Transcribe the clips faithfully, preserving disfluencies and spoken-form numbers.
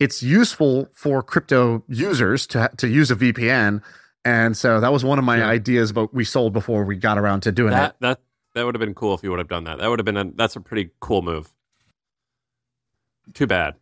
it's useful for crypto users to to use a V P N. And so that was one of my yeah. ideas, but we sold before we got around to doing that. it. That that would have been cool if you would have done that. That would have been a, that's a pretty cool move. Too bad.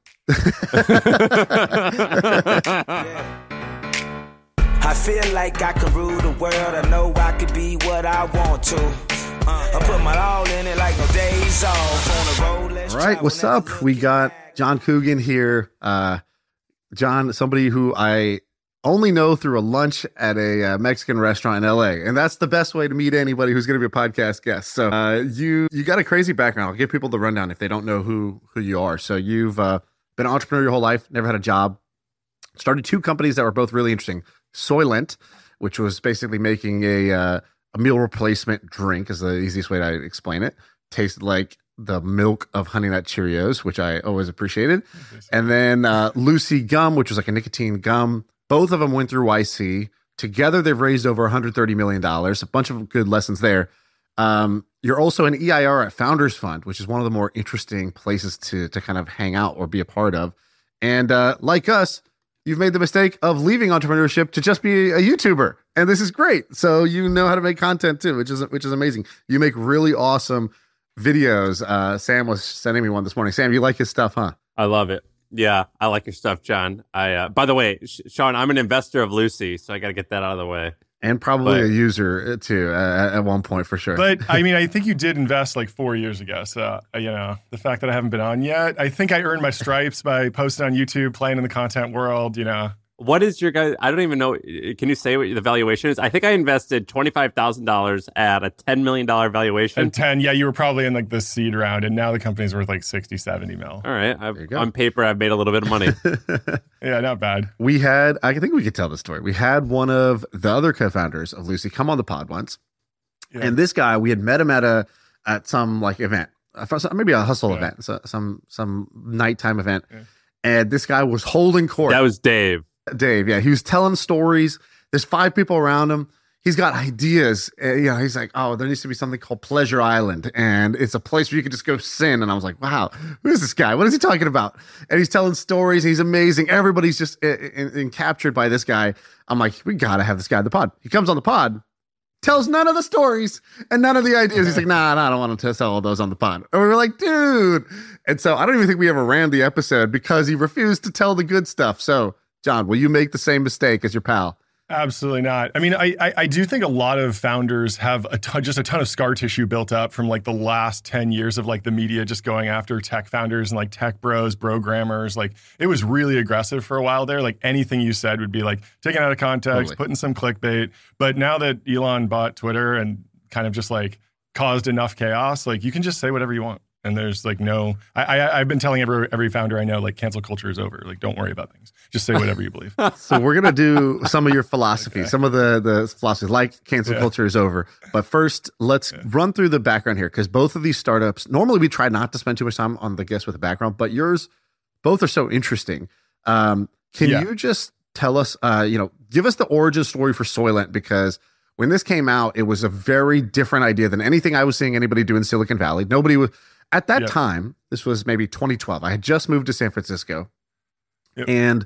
I feel like I can rule the world. I know I could be what I want to. Uh, I put my all in it like no days off. On the road, let's all right, what's up? We got John Coogan here. Uh, John, somebody who I only know through a lunch at a uh, Mexican restaurant in L A, and that's the best way to meet anybody who's going to be a podcast guest. So uh, you you got a crazy background. I'll give people the rundown if they don't know who who you are. So you've uh, been an entrepreneur your whole life, never had a job, started two companies that were both really interesting. Soylent, which was basically making a uh, a meal replacement drink, is the easiest way to explain it. Tasted like the milk of Honey Nut Cheerios, which I always appreciated. And then uh, Lucy Gum, which was like a nicotine gum. Both of them went through Y C. Together, they've raised over one hundred thirty million dollars. A bunch of good lessons there. Um, you're also an E I R at Founders Fund, which is one of the more interesting places to to kind of hang out or be a part of. And uh, like us, you've made the mistake of leaving entrepreneurship to just be a YouTuber. And this is great. So you know how to make content too, which is which is amazing. You make really awesome videos. Uh, Sam was sending me one this morning. Sam, you like his stuff, huh? I love it. Yeah, I like your stuff, John. I uh, by the way, Sh- Sean, I'm an investor of Lucy, so I got to get that out of the way. And probably but, a user too uh, at one point for sure. But I mean, I think you did invest like four years ago. So, uh, you know, the fact that I haven't been on yet, I think I earned my stripes by posting on YouTube, playing in the content world, you know. What is your guys? I don't even know. Can you say what the valuation is? I think I invested twenty-five thousand dollars at a ten million dollars valuation. And ten, yeah, you were probably in like the seed round, and now the company's worth like sixty, seventy mil. All right. I've, on paper, I've made a little bit of money. Yeah, not bad. We had, I think we could tell the story. We had one of the other co-founders of Lucy come on the pod once. Yeah. And this guy, we had met him at a, at some like event, maybe a hustle yeah. event, so, some, some nighttime event. Yeah. And this guy was holding court. That was Dave. Dave, yeah, he was telling stories. There's five people around him. He's got ideas. Uh, you know, he's like, oh, there needs to be something called Pleasure Island, and it's a place where you could just go sin. And I was like, wow, who is this guy? What is he talking about? And he's telling stories. He's amazing. Everybody's just uh, in, in captured by this guy. I'm like, we gotta have this guy on the pod. He comes on the pod, tells none of the stories and none of the ideas. He's like, nah, nah, I don't want to tell all those on the pod. And we were like, dude. And so I don't even think we ever ran the episode because he refused to tell the good stuff. So, John, will you make the same mistake as your pal? Absolutely not. I mean, I, I I do think a lot of founders have a ton, just a ton of scar tissue built up from like the last ten years of like the media just going after tech founders and like tech bros, programmers. Like it was really aggressive for a while there. Like anything you said would be like taken out of context, totally. Putting some clickbait. But now that Elon bought Twitter and kind of just like caused enough chaos, like you can just say whatever you want. And there's like no, I, I, I've been telling every every founder I know, like cancel culture is over. Like don't worry about things. Just say whatever you believe. So we're going to do some of your philosophy, okay. some of the, the philosophies like cancel yeah. culture is over. But first, let's yeah. run through the background here because both of these startups, normally we try not to spend too much time on the guests with the background, but yours, both are so interesting. Um, can yeah. you just tell us, uh, you know, give us the origin story for Soylent because when this came out, it was a very different idea than anything I was seeing anybody do in Silicon Valley. Nobody was... At that yep. time, this was maybe twenty twelve. I had just moved to San Francisco, yep. and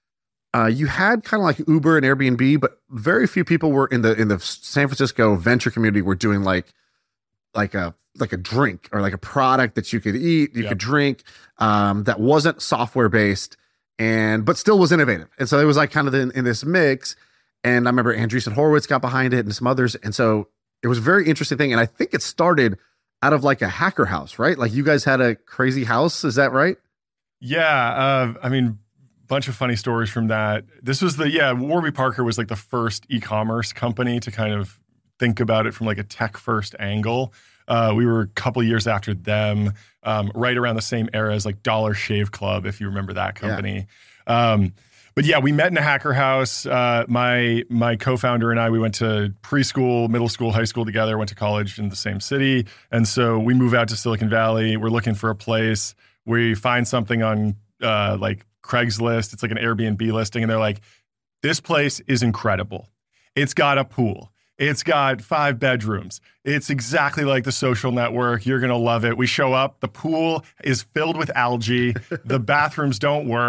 uh, you had kind of like Uber and Airbnb, but very few people were in the in the San Francisco venture community were doing like like a like a drink or like a product that you could eat, you yep. could drink um, that wasn't software based, and but still was innovative. And so it was like kind of in, in this mix. And I remember Andreessen Horowitz got behind it and some others, and so it was a very interesting thing. And I think it started out of like a hacker house, right? Like you guys had a crazy house. Is that right? Yeah. Uh, I mean, bunch of funny stories from that. This was the, yeah, Warby Parker was like the first e-commerce company to kind of think about it from like a tech first angle. Uh, we were a couple years after them, um, right around the same era as like Dollar Shave Club, if you remember that company. Yeah. Um, But yeah, we met in a hacker house. Uh, my my co-founder and I, we went to preschool, middle school, high school together, went to college in the same city. And so we move out to Silicon Valley. We're looking for a place. We find something on uh, like Craigslist. It's like an Airbnb listing. And they're like, this place is incredible. It's got a pool. It's got five bedrooms. It's exactly like The Social Network. You're going to love it. We show up. The pool is filled with algae. The bathrooms don't work.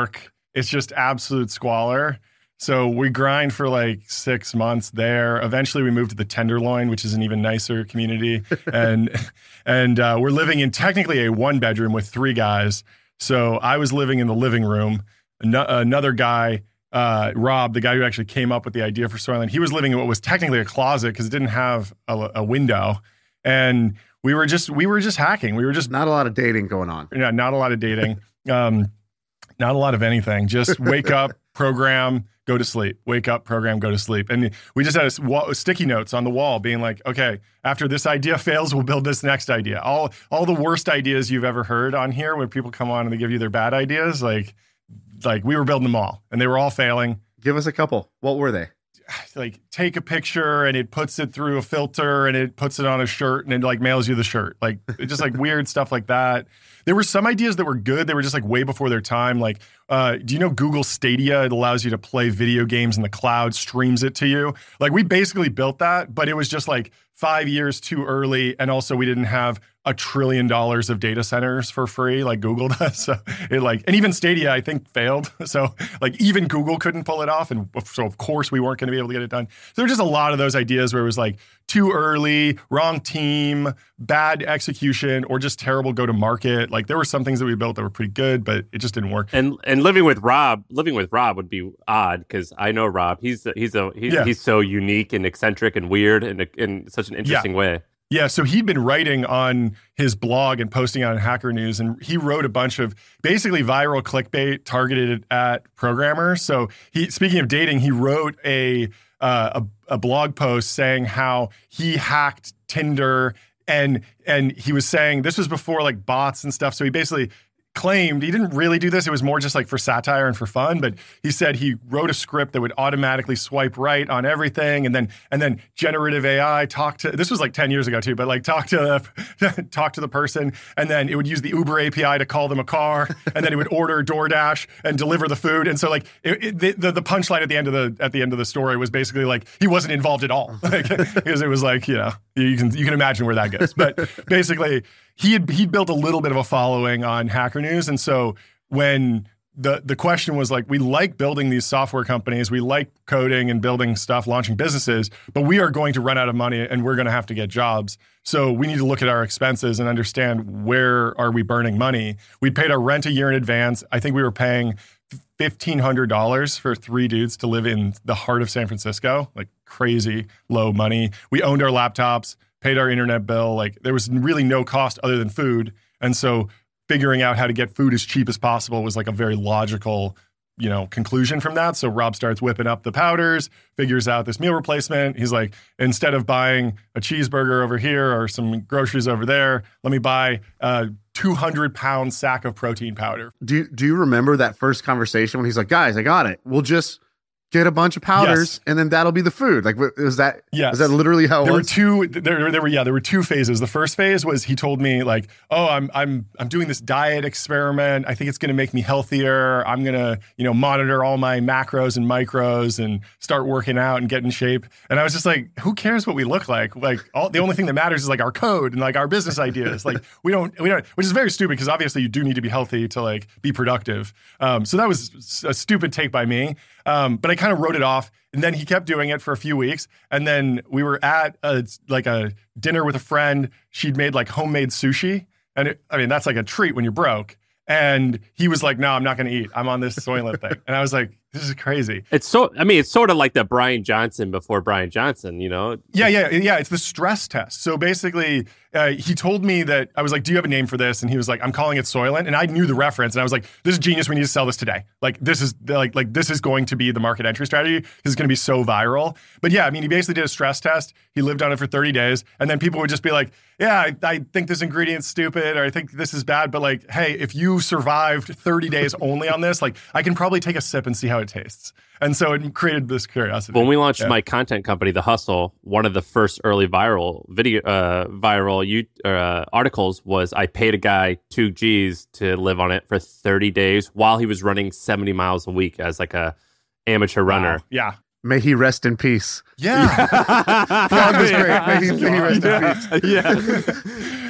it's just absolute squalor. So we grind for like six months there. Eventually we moved to the Tenderloin, which is an even nicer community. and and uh, we're living in technically a one bedroom with three guys. So I was living in the living room. An- another guy, uh, Rob, the guy who actually came up with the idea for Soylent, he was living in what was technically a closet because it didn't have a, a window. And we were just we were just hacking. We were just Not a lot of dating going on. yeah, not a lot of dating, um, not a lot of anything. Just wake up, program, go to sleep. Wake up, program, go to sleep. And we just had a, s- wa- sticky notes on the wall, being like, okay, after this idea fails, we'll build this next idea. All all the worst ideas you've ever heard on here, where people come on and they give you their bad ideas, like like we were building them all, and they were all failing. Give us a couple. What were they? Like take a picture and it puts it through a filter and it puts it on a shirt and it like mails you the shirt. Like it's just like weird stuff like that. There were some ideas that were good. They were just like way before their time. Like, uh, do you know Google Stadia? It allows you to play video games in the cloud, streams it to you. Like we basically built that, but it was just like five years too early. And also we didn't have a trillion dollars of data centers for free like Google does. So it like, and even Stadia, I think, failed. So like even Google couldn't pull it off. And so of course we weren't going to be able to get it done. So there were just a lot of those ideas where it was like too early, wrong team, bad execution, or just terrible go to market. Like there were some things that we built that were pretty good, but it just didn't work. And and living with Rob, living with Rob would be odd because I know Rob. He's he's a he's, Yeah. he's so unique and eccentric and weird in a, in such an interesting way. Yeah, so he'd been writing on his blog and posting on Hacker News, and he wrote a bunch of basically viral clickbait targeted at programmers. So he, speaking of dating, he wrote a uh, a, a blog post saying how he hacked Tinder, and and he was saying this was before like bots and stuff. So he basically claimed he didn't really do this. It was more just like for satire and for fun. But he said he wrote a script that would automatically swipe right on everything, and then and then generative A I talk to. This was like ten years ago too, but like talk to the talk to the person, and then it would use the Uber A P I to call them a car, and then it would order DoorDash and deliver the food. And so like it, it, the the, the punchline at the end of the at the end of the story was basically like he wasn't involved at all, like, because it was like you know you can you can imagine where that goes. But basically. He had he built a little bit of a following on Hacker News, and so when the the question was like, we like building these software companies, we like coding and building stuff, launching businesses, but we are going to run out of money and we're going to have to get jobs. So we need to look at our expenses and understand where are we burning money. We paid our rent a year in advance. I think we were paying fifteen hundred dollars for three dudes to live in the heart of San Francisco, like crazy low money. We owned our laptops, paid our internet bill. Like there was really no cost other than food. And so figuring out how to get food as cheap as possible was like a very logical, you know, conclusion from that. So Rob starts whipping up the powders, figures out this meal replacement. He's like, instead of buying a cheeseburger over here or some groceries over there, let me buy a two hundred pound sack of protein powder. Do you, do you remember that first conversation when he's like, guys, I got it. We'll just get a bunch of powders Yes. and then that'll be the food. Like, wa- was that, Yes. is that literally how it There were was? two. There, there were yeah. There were two phases. The first phase was he told me like, "Oh, I'm I'm I'm doing this diet experiment. I think it's going to make me healthier. I'm going to you know monitor all my macros and micros and start working out and get in shape." And I was just like, "Who cares what we look like? Like, all the only thing that matters is like our code and like our business ideas. Like, we don't we don't." Which is very stupid because obviously you do need to be healthy to like be productive. Um, so that was a stupid take by me. Um, but I kind of wrote it off. And then he kept doing it for a few weeks. And then we were at a, like a dinner with a friend. She'd made like homemade sushi. And it, I mean, that's like a treat when you're broke. And he was like, no, I'm not going to eat. I'm on this Soylent thing. And I was like, this is crazy. It's so. I mean, it's sort of like the Brian Johnson before Brian Johnson. You know. Yeah, yeah, yeah. It's the stress test. So basically, uh, he told me that I was like, "Do you have a name for this?" And he was like, "I'm calling it Soylent." And I knew the reference, and I was like, "This is genius. We need to sell this today. Like, this is like, like this is going to be the market entry strategy. This is going to be so viral." But yeah, I mean, he basically did a stress test. He lived on it for thirty days, and then people would just be like, "Yeah, I, I think this ingredient's stupid, or I think this is bad." But like, hey, if you survived thirty days only on this, like, I can probably take a sip and see how it tastes. And so it created this curiosity. When we launched Yeah. my content company, The Hustle, one of the first early viral video, uh, viral you, uh, articles was I paid a guy two G's to live on it for thirty days while he was running seventy miles a week as like a amateur runner. Wow. Yeah. May he rest in peace. Yeah. God was great. May he, may he rest in peace. Yeah.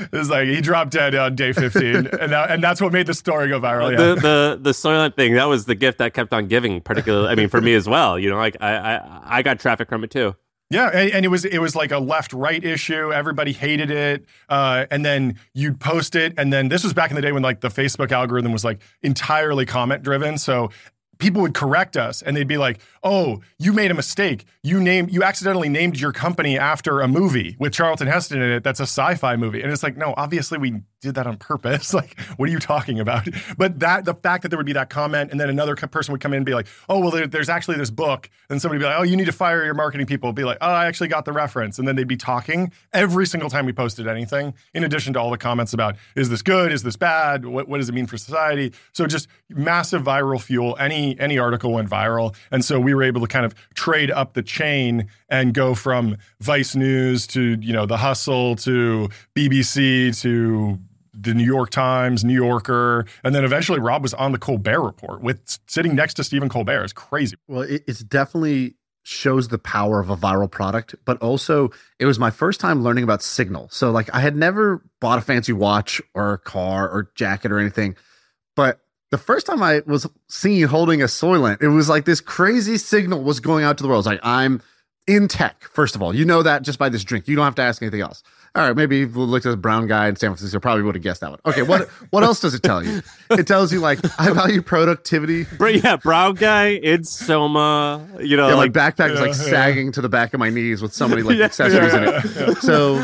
was like he dropped dead on day fifteen, and that, and that's what made the story go viral. Yeah. The the the Soylent thing, that was the gift that kept on giving. Particularly, I mean, for me as well. You know, like I I, I got traffic from it too. Yeah, and, and it was it was like a left-right issue. Everybody hated it, uh, and then you'd post it, and then this was back in the day when like the Facebook algorithm was like entirely comment-driven. So people would correct us, and they'd be like, "Oh, you made a mistake. You named you accidentally named your company after a movie with Charlton Heston in it. That's a sci-fi movie." And it's like, no, obviously we did that on purpose. Like, what are you talking about? But that the fact that there would be that comment, and then another person would come in and be like, "Oh, well, there, there's actually this book," and somebody would be like, "Oh, you need to fire your marketing people." Be like, "Oh, I actually got the reference," and then they'd be talking every single time we posted anything. In addition to all the comments about, "Is this good? Is this bad? What what does it mean for society?" So just massive viral fuel. Any any article went viral, and so we were able to kind of trade up the chain and go from Vice News to, you know, The Hustle to B B C to the New York Times, New Yorker, and then eventually Rob was on the Colbert Report with sitting next to Stephen Colbert. It's crazy. Well, it, it's definitely shows the power of a viral product, but also it was my first time learning about Signal. So like I had never bought a fancy watch or a car or jacket or anything, but the first time I was seeing you holding a Soylent, it was like this crazy signal was going out to the world. It's like, I'm in tech, first of all. You know that just by this drink. You don't have to ask anything else. All right, maybe if we looked at a brown guy in San Francisco, probably would have guessed that one. Okay, what what else does it tell you? It tells you, like, I value productivity. Yeah, brown guy in Soma, you know. Yeah, like, my backpack is, like, yeah, sagging yeah. to the back of my knees with so many, like, Yeah, accessories yeah, in it. yeah, yeah. So,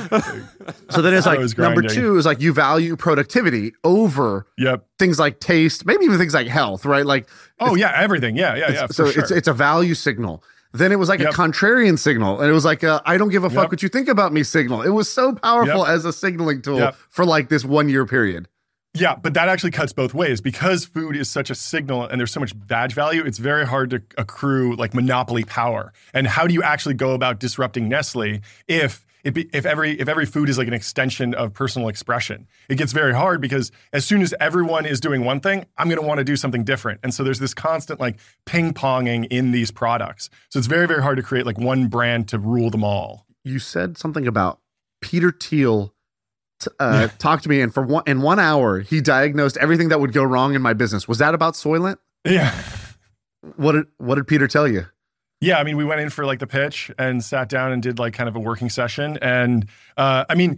so then it's I like, was number grinding. two is, like, you value productivity over Yep. things like taste, maybe even things like health, right? Like, Oh, yeah, everything. Yeah, yeah, yeah. so for sure. it's it's a value signal. Then it was like Yep. a contrarian signal, and it was like a, I don't give a fuck Yep. what you think about me signal. It was so powerful Yep. as a signaling tool Yep. for like this one year period. Yeah, but that actually cuts both ways because food is such a signal and there's so much badge value. It's very hard to accrue like monopoly power. And how do you actually go about disrupting Nestle if it be, if every if every food is like an extension of personal expression? It gets very hard because as soon as everyone is doing one thing, I'm going to want to do something different. And so there's this constant like ping ponging in these products. So it's very very hard to create like one brand to rule them all. You said something about Peter Thiel. T- uh, talked to me, and for one in one hour, he diagnosed everything that would go wrong in my business. Was that about Soylent? Yeah. What did What did Peter tell you? Yeah, I mean, we went in for like the pitch and sat down and did like kind of a working session. And uh, I mean,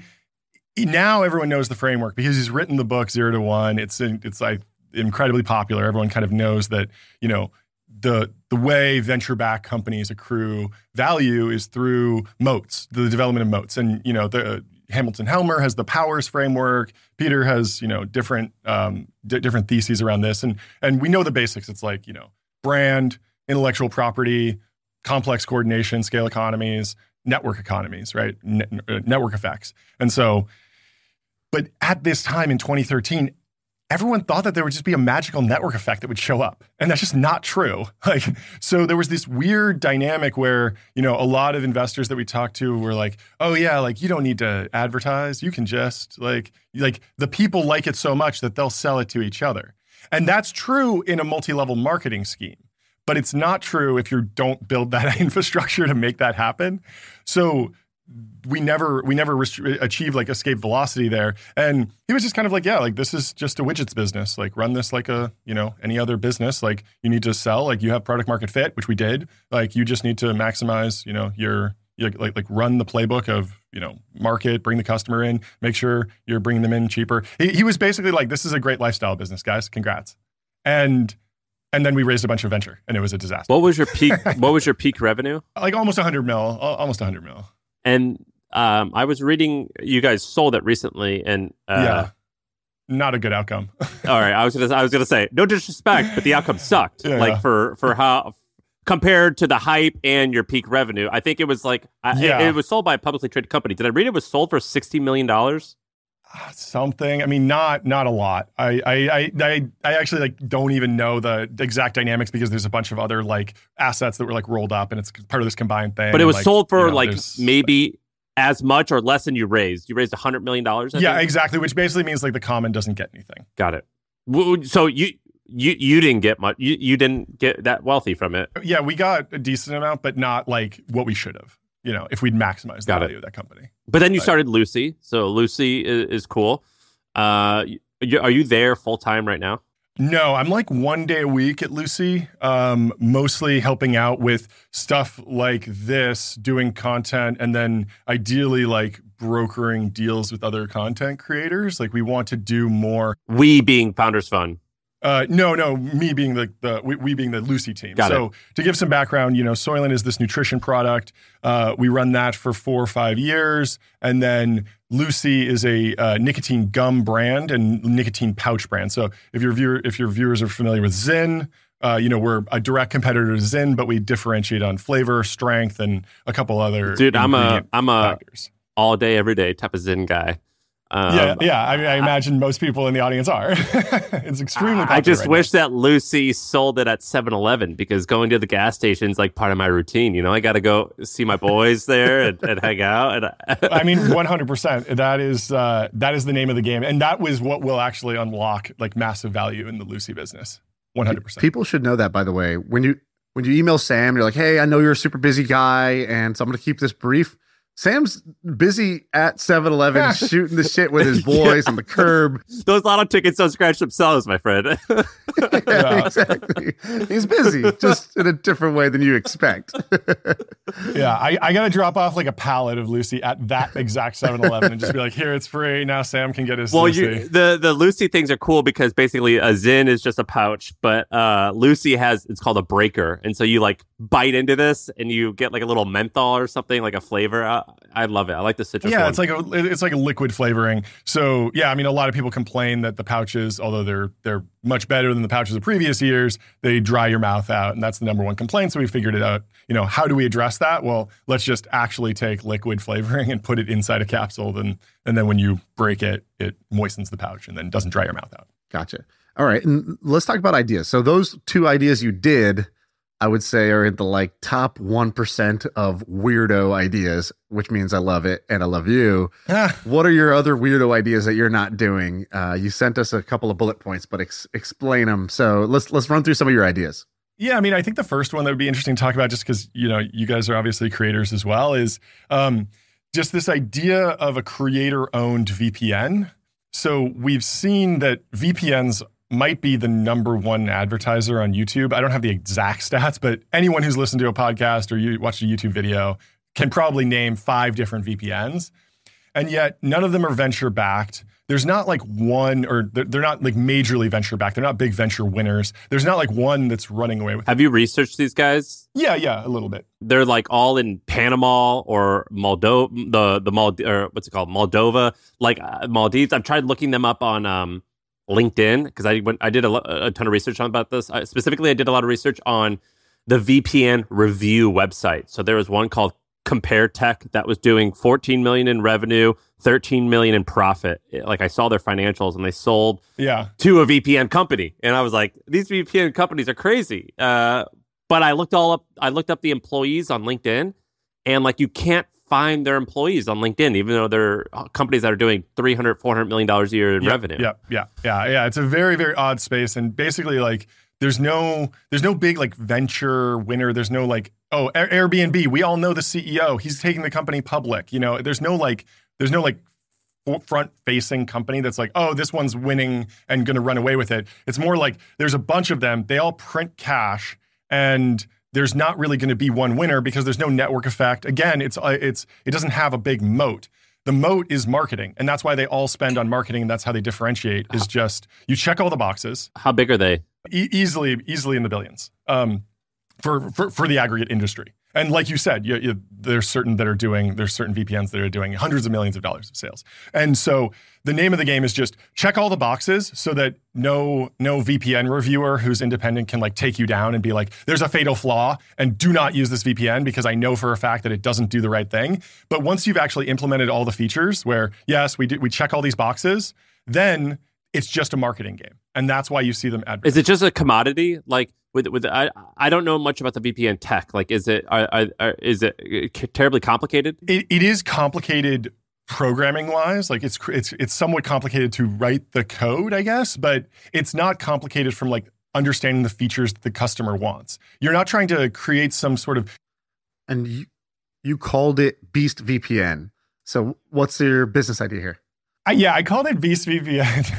now everyone knows the framework because he's written the book Zero to One. It's it's like incredibly popular. Everyone kind of knows that, you know, the the way venture-backed companies accrue value is through moats, the development of moats. And, you know, the Hamilton Helmer has the powers framework. Peter has, you know, different um, d- different theses around this. And and we know the basics. It's like, you know, brand, intellectual property, complex coordination, scale economies, network economies, right? Net- network effects. And so, but at this time in twenty thirteen, everyone thought that there would just be a magical network effect that would show up. And that's just not true. Like, so there was this weird dynamic where, you know, a lot of investors that we talked to were like, oh yeah, like you don't need to advertise. You can just like, like the people like it so much that they'll sell it to each other. And that's true in a multi-level marketing scheme. But it's not true if you don't build that infrastructure to make that happen. So we never we never rest- achieved like escape velocity there. And he was just kind of like, yeah, like this is just a widgets business. Like run this like a, you know, any other business. Like you need to sell, like you have product market fit, which we did. Like you just need to maximize, you know, your, your like like run the playbook of, you know, market, bring the customer in, make sure you're bringing them in cheaper. He, he was basically like, this is a great lifestyle business, guys. Congrats. And And then we raised a bunch of venture, and it was a disaster. What was your peak? What was your peak revenue? Like almost one hundred mil, al- almost one hundred mil. And um, I was reading you guys sold it recently, and uh, yeah, not a good outcome. all right, I was gonna I was gonna say no disrespect, but the outcome sucked. Yeah. Like for for how compared to the hype and your peak revenue, I think it was like I, Yeah. it, it was sold by a publicly traded company. Did I read it was sold for sixty million dollars? Something. I mean, not not a lot. I I I I, I actually like don't even know the exact dynamics because there's a bunch of other like assets that were like rolled up, and it's part of this combined thing. But it was like, sold for you know, like there's- maybe as much or less than you raised. You raised a hundred million dollars. Yeah, think? exactly. Which basically means like the common doesn't get anything. Got it. W- So you you you didn't get much. You you didn't get that wealthy from it. Yeah, we got a decent amount, but not like what we should have. you know, if we'd maximize the Got value it. of that company. But then you But- started Lucy. So Lucy is, is cool. Uh, you, are you there full time right now? No, I'm like one day a week at Lucy, um, mostly helping out with stuff like this, doing content, and then ideally like brokering deals with other content creators. Like we want to do more. We being Founders Fund. Uh, no, no, me being the, the we, we being the Lucy team. Got so it. to give some background, you know, Soylent is this nutrition product. Uh, we run that for four or five years. And then Lucy is a uh, nicotine gum brand and nicotine pouch brand. So if your viewer, if your viewers are familiar with Zyn, uh, you know, we're a direct competitor to Zyn, but we differentiate on flavor, strength, and a couple other Dude, I'm a ingredient I'm a factors. all day every day type of Zen guy. Um, yeah, yeah. I mean, I imagine most people in the audience are. It's extremely popular I just right wish now. that Lucy sold it at seven eleven because going to the gas station is like part of my routine. You know, I got to go see my boys there and, and hang out. And I mean, one hundred percent. That is uh, that is the name of the game, and that was what will actually unlock like massive value in the Lucy business. one hundred percent. People should know that, by the way. When you when you email Sam, you're like, "Hey, I know you're a super busy guy, and so I'm going to keep this brief." Sam's busy at seven eleven shooting the shit with his boys Yeah. on the curb. those lotto tickets don't scratch themselves, my friend. Yeah, Yeah. exactly. He's busy, just in a different way than you expect. Yeah, I, I got to drop off like a pallet of Lucy at that exact seven eleven and just be like, "Here, it's free. Now Sam can get his Well, Lucy." you, the the Lucy things are cool because basically a Zyn is just a pouch, but uh, Lucy has it's called a breaker, and so you like bite into this and you get like a little menthol or something like a flavor. I, I love it. I like the citrus. Yeah, one. it's like a it's like a liquid flavoring. So yeah, I mean, a lot of people complain that the pouches, although they're they're much better than the pouches of previous years, they dry your mouth out, and that's the number one complaint. So we figured it out. You know, how do we address that? Well, let's just actually take liquid flavoring and put it inside a capsule, then and then when you break it, it moistens the pouch and then doesn't dry your mouth out. Gotcha. All right, and let's talk about ideas. So those two ideas you did, I would say, are in the like top one percent of weirdo ideas, which means I love it and I love you. What are your other weirdo ideas that you're not doing? Uh, you sent us a couple of bullet points, but ex- explain them. So let's let's run through some of your ideas. Yeah, I mean, I think the first one that would be interesting to talk about, just because, you know, you guys are obviously creators as well, is um, just this idea of a creator-owned V P N. So we've seen that V P Ns might be the number one advertiser on YouTube. I don't have the exact stats, but anyone who's listened to a podcast or you watched a YouTube video can probably name five different V P Ns. And yet none of them are venture backed. There's not like one, or they're they're not like majorly venture backed. They're not big venture winners. There's not like one that's running away with it. Have you researched these guys? Yeah, yeah, a little bit. They're like all in Panama or Moldova, the the Mold or what's it called, Moldova, like uh, Maldives. I've tried looking them up on um, LinkedIn because I went, I did a, lo- a ton of research on about this. I, specifically, I did a lot of research on the V P N review website. So there was one called Compare Tech that was doing fourteen million in revenue, thirteen million in profit. Like I saw their financials and they sold Yeah. to a V P N company, and I was like, these V P N companies are crazy. Uh, but I looked all up. I looked up the employees on LinkedIn, and like you can't find their employees on LinkedIn, even though they're companies that are doing three hundred, four hundred million dollars a year in yeah, revenue. Yeah, yeah, yeah, yeah. It's a very, very odd space, and basically, like, there's no, there's no big like venture winner. There's no like, oh, Air- Airbnb. We all know the C E O. He's taking the company public. You know, there's no like, there's no like front-facing company that's like, oh, this one's winning and going to run away with it. It's more like there's a bunch of them. They all print cash, and there's not really going to be one winner because there's no network effect. Again, it's uh, it's it doesn't have a big moat. The moat is marketing, and that's why they all spend on marketing, and that's how they differentiate. Is just you check all the boxes, How big are they? e- easily easily in the billions um, for, for for the aggregate industry. And like you said, you, you, there's certain that are doing, there's certain V P Ns that are doing hundreds of millions of dollars of sales. And so the name of the game is just check all the boxes so that no no V P N reviewer who's independent can like take you down and be like, there's a fatal flaw and do not use this V P N because I know for a fact that it doesn't do the right thing. But once you've actually implemented all the features where, yes, we do, we check all these boxes, then it's just a marketing game. And that's why you see them advertise. Is it just a commodity? Like with with I I don't know much about the V P N tech. Like is it are, are, are, is it terribly complicated? It, it is complicated programming wise. Like it's it's it's somewhat complicated to write the code, I guess, but it's not complicated from like understanding the features that the customer wants. You're not trying to create some sort of And you, you called it Beast V P N. So what's your business idea here? I, yeah, I called it Beast V P N.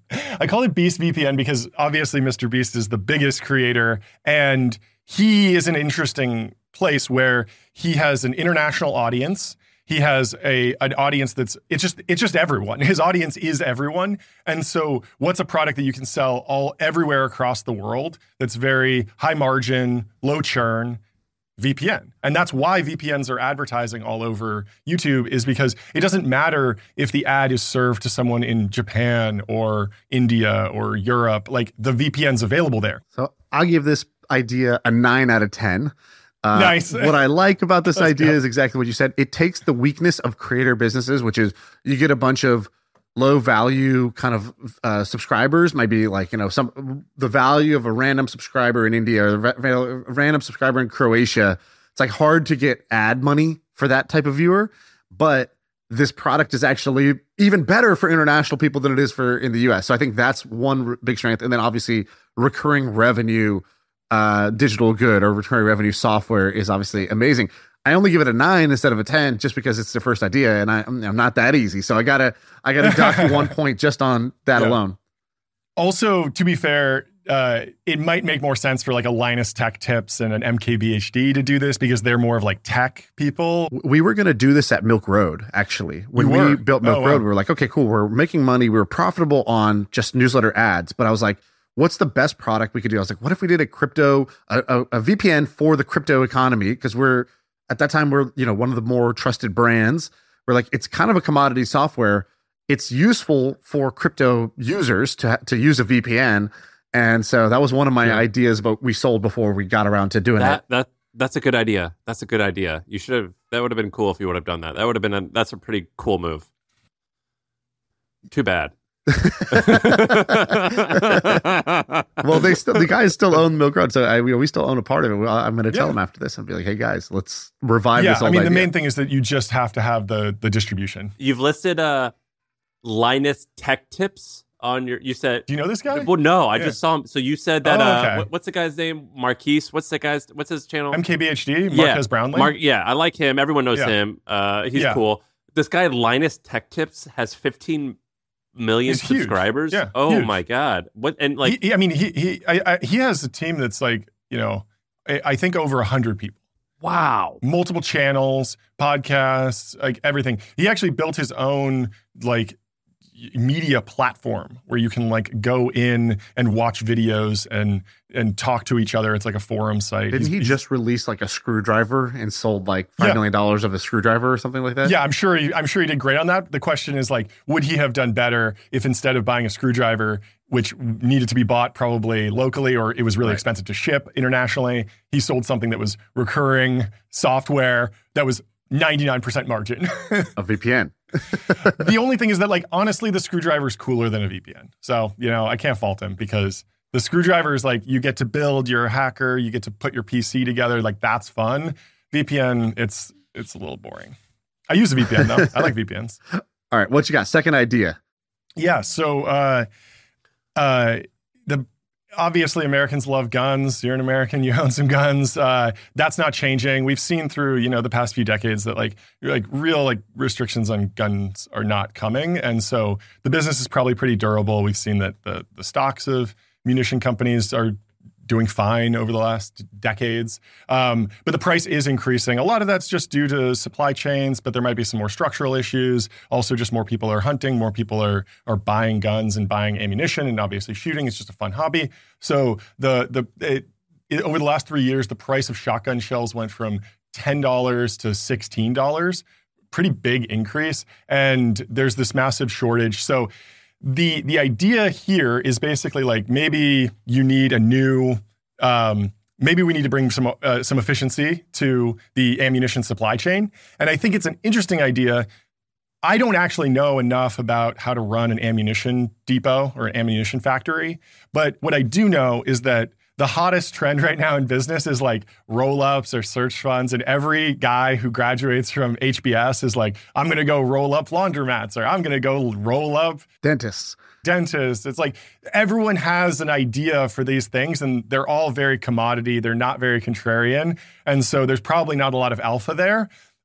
I called it Beast V P N because obviously Mister Beast is the biggest creator, and he is an interesting place where he has an international audience. He has a an audience that's it's just it's just everyone. His audience is everyone. And so what's a product that you can sell all everywhere across the world that's very high margin, low churn? V P N. And that's why V P Ns are advertising all over YouTube, is because it doesn't matter if the ad is served to someone in Japan or India or Europe, like the V P N's available there. So I'll give this idea a nine out of ten. Uh, nice. What I like about this Let's idea go. is exactly what you said. It takes the weakness of creator businesses, which is you get a bunch of low value kind of uh, subscribers, might be like, you know, some the value of a random subscriber in India or a ra- random subscriber in Croatia. It's like hard to get ad money for that type of viewer, but this product is actually even better for international people than it is for in the U S. So I think that's one r- big strength. And then obviously recurring revenue, uh, digital good or recurring revenue software is obviously amazing. I only give it a nine instead of a ten just because it's the first idea, and I, I'm, I'm not that easy. So I gotta, I gotta dock you one point just on that Yeah. alone. Also, to be fair, uh, it might make more sense for like a Linus Tech Tips and an M K B H D to do this because they're more of like tech people. We were going to do this at Milk Road, actually. When You we were? built Milk Oh, Road, wow. we were like, okay, cool. We're making money. We were profitable on just newsletter ads. But I was like, what's the best product we could do? I was like, what if we did a crypto, a, a, a V P N for the crypto economy? Because we're, at that time, we're, you know, one of the more trusted brands. We're like, it's kind of a commodity software. It's useful for crypto users to to use a V P N. And so that was one of my Yeah. ideas, but we sold before we got around to doing That it. that that's a good idea. That's a good idea. You should have. That would have been cool if you would have done that. That would have been. A, that's a pretty cool move. Too bad. Well, they still the guys still own Milk Road, so I, we, we still own a part of it. Well, I'm going to tell Yeah. them after this and be like, "Hey guys, let's revive Yeah, this old I mean, idea." the main thing is that you just have to have the the distribution. You've listed uh, Linus Tech Tips on your. You said. Do you know this guy? Well, no, I Yeah. just saw him. So you said that. Oh, uh, okay. what, what's the guy's name? Marquise. What's the guy's? What's his channel? M K B H D, Yeah. Marquez Brownlee. Mark. Yeah, I like him. Everyone knows Yeah. him. Uh, he's Yeah. cool. This guy Linus Tech Tips has fifteen million He's huge. subscribers. Yeah, Oh huge. my god. What and like he, he- I mean, he he I, I, he has a team that's like, you know, I, I think over a hundred people, wow. multiple channels, podcasts, like everything. He actually built his own like media platform where you can like go in and watch videos and and talk to each other. It's like a forum site. Didn't He's- he he's- just release like a screwdriver and sold like five Yeah. million dollars of a screwdriver or something like that? Yeah, I'm sure. He, I'm sure he did great on that. The question is like, would he have done better if instead of buying a screwdriver, which needed to be bought probably locally or it was really Right. expensive to ship internationally, he sold something that was recurring software that was ninety-nine percent margin. A V P N. The only thing is that, like, honestly, the screwdriver is cooler than a V P N. So, you know, I can't fault him because the screwdriver is like, you get to build, you're a hacker, you get to put your P C together. Like, that's fun. V P N, it's it's a little boring. I use a V P N though. I like V P Ns. All right, what you got? Second idea. Yeah. So, uh, uh, the obviously Americans love guns. You're an American. You own some guns. Uh, that's not changing. We've seen through you know the past few decades that like like real like restrictions on guns are not coming, and so the business is probably pretty durable. We've seen that the the stocks of munition companies are doing fine over the last decades. Um, but the price is increasing. A lot of that's just due to supply chains, but there might be some more structural issues. Also, just more people are hunting, more people are are buying guns and buying ammunition, and obviously shooting is just a fun hobby. So the the it, it, over the last three years, the price of shotgun shells went from ten dollars to sixteen dollars. Pretty big increase, and there's this massive shortage. So The the idea here is basically like maybe you need a new, um, maybe we need to bring some uh, some efficiency to the ammunition supply chain. And I think it's an interesting idea. I don't actually know enough about how to run an ammunition depot or an ammunition factory. But what I do know is that the hottest trend right now in business is like roll-ups or search funds. And every guy who graduates from H B S is like, I'm going to go roll up laundromats or I'm going to go roll up Dentists. dentists. It's like everyone has an idea for these things and they're all very commodity. They're not very contrarian. And so there's probably not a lot of alpha there.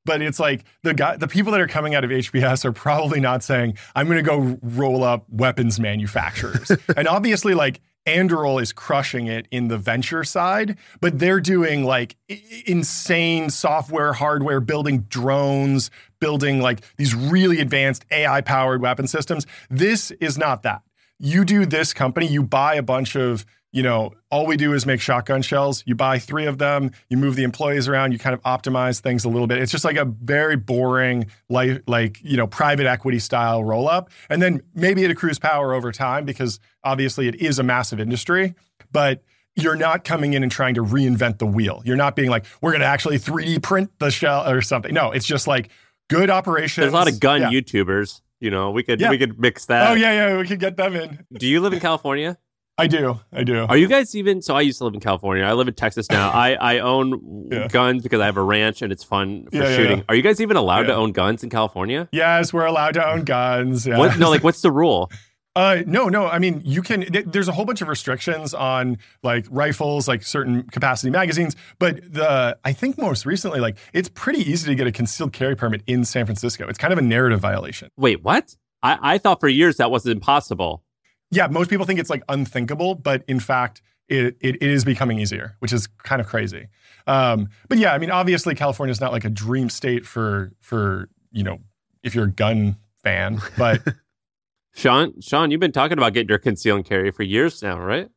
but it's like the guy, the people that are coming out of H B S are probably not saying, I'm going to go roll up weapons manufacturers. And obviously, like, Anduril is crushing it in the venture side, but they're doing like I- insane software, hardware, building drones, building like these really advanced A I-powered weapon systems. This is not that. You do this company, you buy a bunch of, you know, all we do is make shotgun shells. You buy three of them, you move the employees around, you kind of optimize things a little bit. It's just like a very boring, like, like you know, private equity style roll up. And then maybe it accrues power over time because obviously it is a massive industry, but you're not coming in and trying to reinvent the wheel. You're not being like, we're going to actually three D print the shell or something. No, it's just like good operations. There's a lot of gun yeah. YouTubers. You know, we could Yeah. we could mix that. Oh, yeah, yeah, we could get them in. Do you live in California? I do. I do. Are you guys even? So I used to live in California. I live in Texas now. I, I own Yeah. guns because I have a ranch and it's fun for Yeah, yeah, shooting. yeah. Are you guys even allowed to Yeah. own guns in California? Yes, we're allowed to own guns. Yeah. What? No, like what's the rule? Uh, no, no. I mean, you can. Th- there's a whole bunch of restrictions on like rifles, like certain capacity magazines. But the I think most recently, like it's pretty easy to get a concealed carry permit in San Francisco. It's kind of a narrative violation. Wait, what? I, I thought for years that was impossible. Yeah, most people think it's like unthinkable, but in fact, it it, it is becoming easier, which is kind of crazy. Um, but yeah, I mean, obviously, California is not like a dream state for for you know if you're a gun fan, but. Sean, Sean, you've been talking about getting your conceal and carry for years now, right?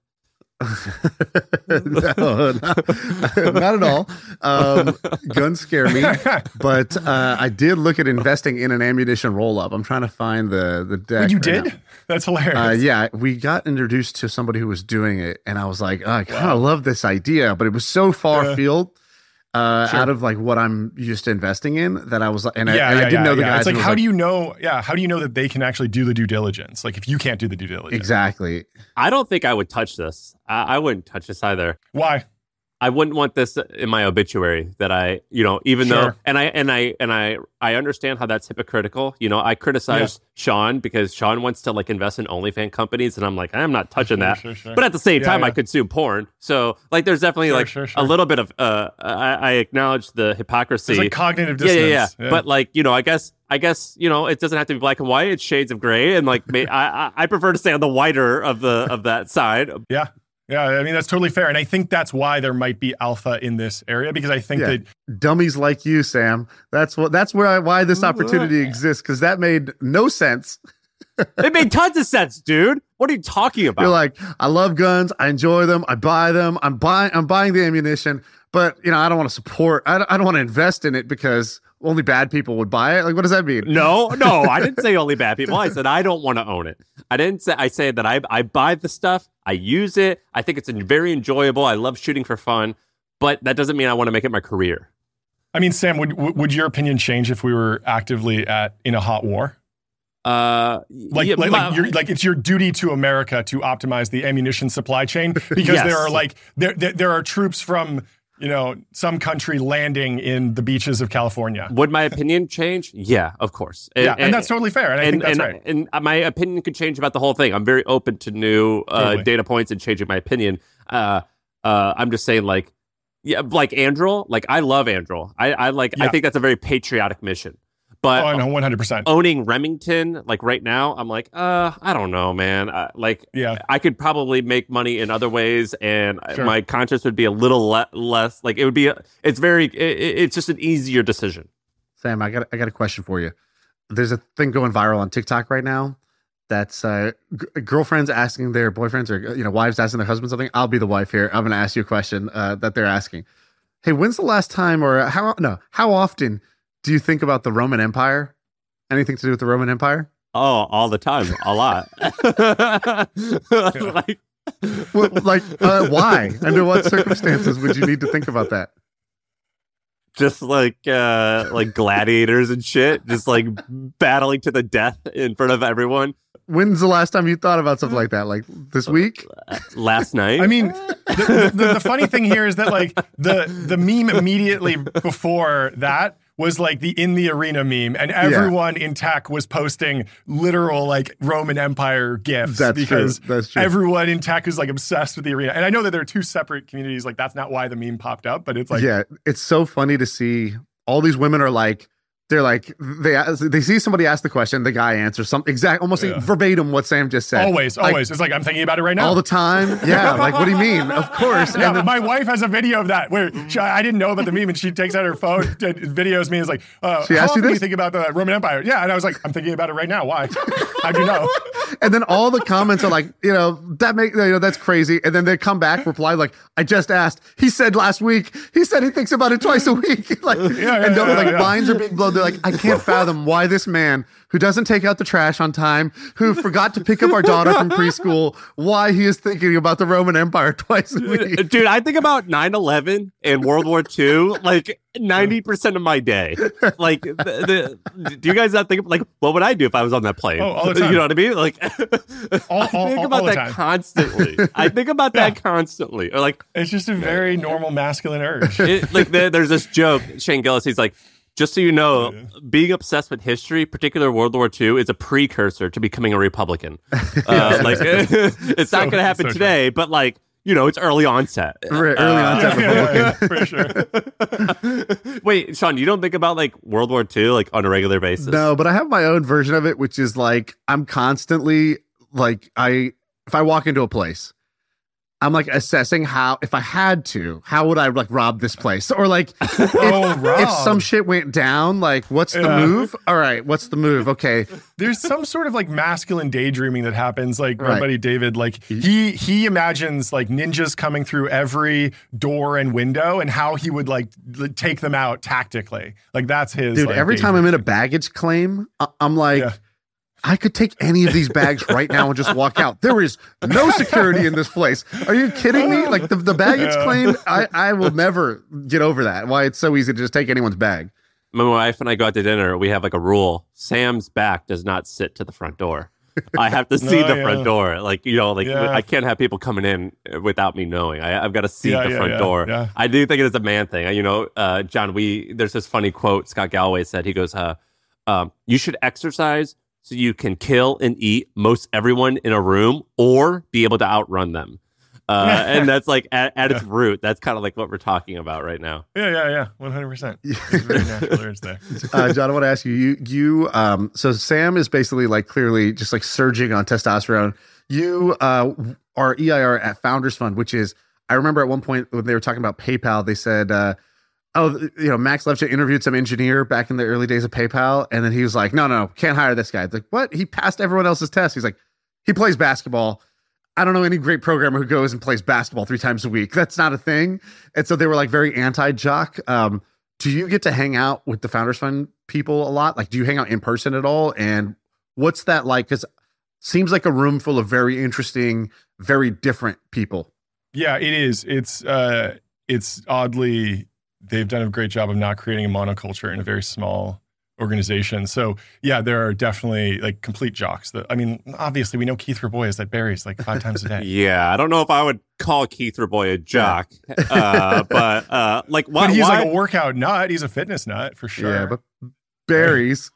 no, not, not at all. Um, guns scare me, but uh, I did look at investing in an ammunition roll-up. I'm trying to find the the deck. But you right did? now. That's hilarious. Uh, yeah, we got introduced to somebody who was doing it, and I was like, oh, I kind of love this idea, but it was so far Yeah. field uh, Sure. out of like what I'm used to investing in that I was like, and, I, yeah, and yeah, I didn't yeah, know the yeah. guys. It's like, who was how do you know? Yeah, how do you know that they can actually do the due diligence? Like, if you can't do the due diligence, exactly? I don't think I would touch this. I, I wouldn't touch this either. Why? I wouldn't want this in my obituary that I, you know, even though, Sure. and I, and I, and I, I understand how that's hypocritical. You know, I criticize Sean because Sean wants to like invest in OnlyFans companies. And I'm like, I'm not touching Sure, that. sure, sure. But at the same Yeah, time, I yeah. consume porn. So like, there's definitely Sure, like sure, sure. a little bit of, uh, I, I acknowledge the hypocrisy. It's like cognitive yeah, dissonance. yeah, yeah, But like, you know, I guess, I guess, you know, it doesn't have to be black and white. It's shades of gray. And like, may, I, I, I prefer to stay on the whiter of the, of that side. yeah. Yeah, I mean, that's totally fair. And I think that's why there might be alpha in this area, because I think Yeah. that Dummies like you, Sam. That's what. That's where I, why this opportunity exists, because that made no sense. It made tons of sense, dude. What are you talking about? You're like, I love guns. I enjoy them. I buy them. I'm buying. I'm buying the ammunition, but you know, I don't want to support. I don't, I don't want to invest in it because only bad people would buy it. Like, what does that mean? No, no, I didn't say only bad people. I said I don't want to own it. I didn't say. I say that I I buy the stuff. I use it. I think it's very enjoyable. I love shooting for fun, but that doesn't mean I want to make it my career. I mean, Sam, would would your opinion change if we were actively at in a hot war? Uh, Like, yeah, like, my- like, you're, like it's your duty to America to optimize the ammunition supply chain because Yes. there are like there, there there are troops from you know some country landing in the beaches of California. would my opinion change? Yeah, of course. yeah, and, that's totally fair. And I think that's and, right. and my opinion could change about the whole thing. I'm very open to new uh, Totally. data points and changing my opinion. Uh, uh, I'm just saying, like, yeah, like Anduril. Like, I love Anduril. I, I like. I Yeah. think that's a very patriotic mission. But Oh, no, one hundred percent. owning Remington, like right now, I'm like, uh, I don't know, man. Uh, like, Yeah. I could probably make money in other ways, and Sure. my conscience would be a little le- less. Like, it would be. A, it's very. It, it's just an easier decision. Sam, I got I got a question for you. There's a thing going viral on TikTok right now. That's uh, g- girlfriends asking their boyfriends, or you know, wives asking their husbands something. I'll be the wife here. I'm going to ask you a question uh, that they're asking. Hey, when's the last time, or how? No, how often do you think about the Roman Empire? Anything to do with the Roman Empire? Oh, all the time, a lot. like, Well, like, uh, why? Under what circumstances would you need to think about that? just like uh like gladiators and shit, just like battling to the death in front of everyone. When's the last time you thought about something like that? Like this week? Last night. I mean, the, the, the funny thing here is that like the the meme immediately before that was like the in the arena meme, and everyone in tech was posting literal like Roman Empire gifs That's because true. That's true. everyone in tech is like obsessed with the arena. And I know that there are two separate communities. Like that's not why the meme popped up, but it's like Yeah, it's so funny to see all these women are like, they're like, they they see somebody ask the question, the guy answers something exact, almost Yeah. verbatim what Sam just said. Always, Like, always. It's like, I'm thinking about it right now. all the time. Yeah, like, what do you mean? Of course. Yeah, And then- my wife has a video of that where she, I didn't know about the meme, and she takes out her phone, t- videos me, and is like, uh, She how asked you often do you this? think about the Roman Empire? Yeah, and I was like, I'm thinking about it right now. Why? How'd you know? And then all the comments are like, you know, that make you know that's crazy. And then they come back, reply like, I just asked. He said last week. He said he thinks about it twice a week. like, yeah, and don't- yeah, like yeah. minds are being blown. They're like, I can't fathom why this man who doesn't take out the trash on time, who forgot to pick up our daughter from preschool, why he is thinking about the Roman Empire twice a week. Dude, I think about nine eleven and World War Two like ninety percent of my day. Like, the, the, do you guys not think, like, what would I do if I was on that plane? Oh, all the time. You know what I mean? Like, All- I all- think all- about all the that time. constantly. I think about Yeah. that constantly. Or like, It's just a very normal masculine urge. it, like there, there's this joke, Shane Gillis, he's like, just so you know, being obsessed with history, particular World War Two, is a precursor to becoming a Republican. Uh, like, it's not So- going to happen so true. today, but like, you know, it's early onset. Early Uh, onset Yeah, yeah, Republican. yeah, for sure. Wait, Sean, you don't think about like World War Two like on a regular basis? No, but I have my own version of it, which is like I'm constantly like I if I walk into a place, I'm like assessing how if I had to, how would I like rob this place? Or like if, Oh, rob. if some shit went down, like what's the Yeah. move? All right, what's the move? Okay. There's some sort of like masculine daydreaming that happens. Like my Right. buddy David, like he he imagines like ninjas coming through every door and window and how he would like l- take them out tactically. Like that's his. Dude, like, every time I'm daydream. in a baggage claim, I- I'm like Yeah. I could take any of these bags right now and just walk out. There is no security in this place. Are you kidding me? Like the, the baggage Yeah. claim, I, I will never get over that. Why it's so easy to just take anyone's bag. My wife and I go out to dinner. We have like a rule: Sam's back does not sit to the front door. I have to see Oh, the yeah. front door. Like, you know, like Yeah. I can't have people coming in without me knowing. I, I've got to see Yeah, the yeah, front yeah, door. yeah. I do think it is a man thing. You know, uh, John, we there's this funny quote Scott Galloway said. He goes, uh, um, "You should exercise so you can kill and eat most everyone in a room, or be able to outrun them." Uh, and that's like at, at its root, that's kind of like what we're talking about right now. Yeah, yeah, yeah, one hundred percent. Very natural urge there. Uh, John, I want to ask you, you, you, um, so Sam is basically like clearly just like surging on testosterone. You, uh, are E I R at Founders Fund, which is, I remember at one point when they were talking about PayPal, they said, uh, oh, you know, Max Levchin interviewed some engineer back in the early days of PayPal. And then he was like, no, no, can't hire this guy. It's like, what? He passed everyone else's test. He's like, he plays basketball. I don't know any great programmer who goes and plays basketball three times a week. That's not a thing. And so they were like very anti-jock. Um, do you get to hang out with the Founders Fund people a lot? Like, do you hang out in person at all? And what's that like? Because seems like a room full of very interesting, very different people. Yeah, it is. It's uh, it's oddly they've done a great job of not creating a monoculture in a very small organization. So yeah, there are definitely like complete jocks. That I mean, obviously we know Keith Raboy is at Barry's like five times a day. Yeah, I don't know if I would call Keith Raboy a jock, uh, but uh, like why? But he's why? like a workout nut. He's a fitness nut for sure. Yeah, but berries.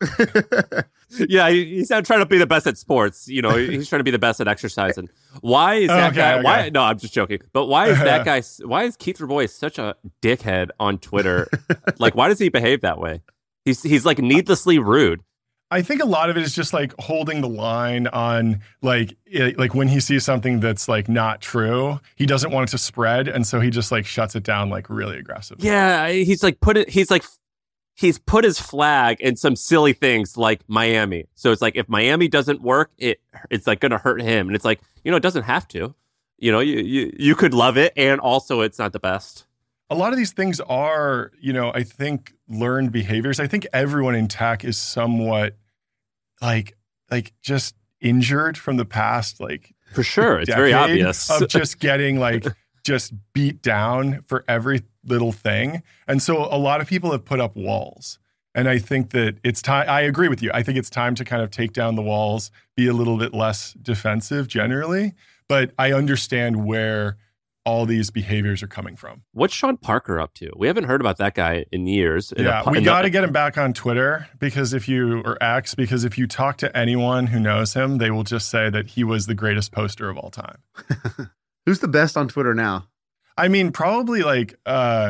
yeah, he- he's not trying to be the best at sports. You know, he's trying to be the best at exercising. Why is that Okay, guy? okay. Why? No, I'm just joking. But why is that guy? Why is Keith Raboy such a dickhead on Twitter? Like, why does he behave that way? He's he's like needlessly rude. I think a lot of it is just like holding the line on like it, like when he sees something that's like not true, he doesn't want it to spread, and so he just like shuts it down like really aggressively. Yeah, he's like put it. He's like he's put his flag in some silly things like Miami. So it's like if Miami doesn't work, it it's like going to hurt him, and it's like, you know, it doesn't have to. You know, you you you could love it, and also it's not the best. A lot of these things are, you know, I think learned behaviors. I think everyone in tech is somewhat like, like just injured from the past, like For sure, it's very decade obvious. of just getting like just beat down for every little thing. And so a lot of people have put up walls. And I think that it's time. I agree with you. I think it's time to kind of take down the walls, be a little bit less defensive generally. But I understand where all these behaviors are coming from. What's Sean Parker up to? We haven't heard about that guy in years. In Yeah, a, we in got the- to get him back on Twitter because if you, or X, because if you talk to anyone who knows him, they will just say that he was the greatest poster of all time. Who's the best on Twitter now? I mean, probably like uh,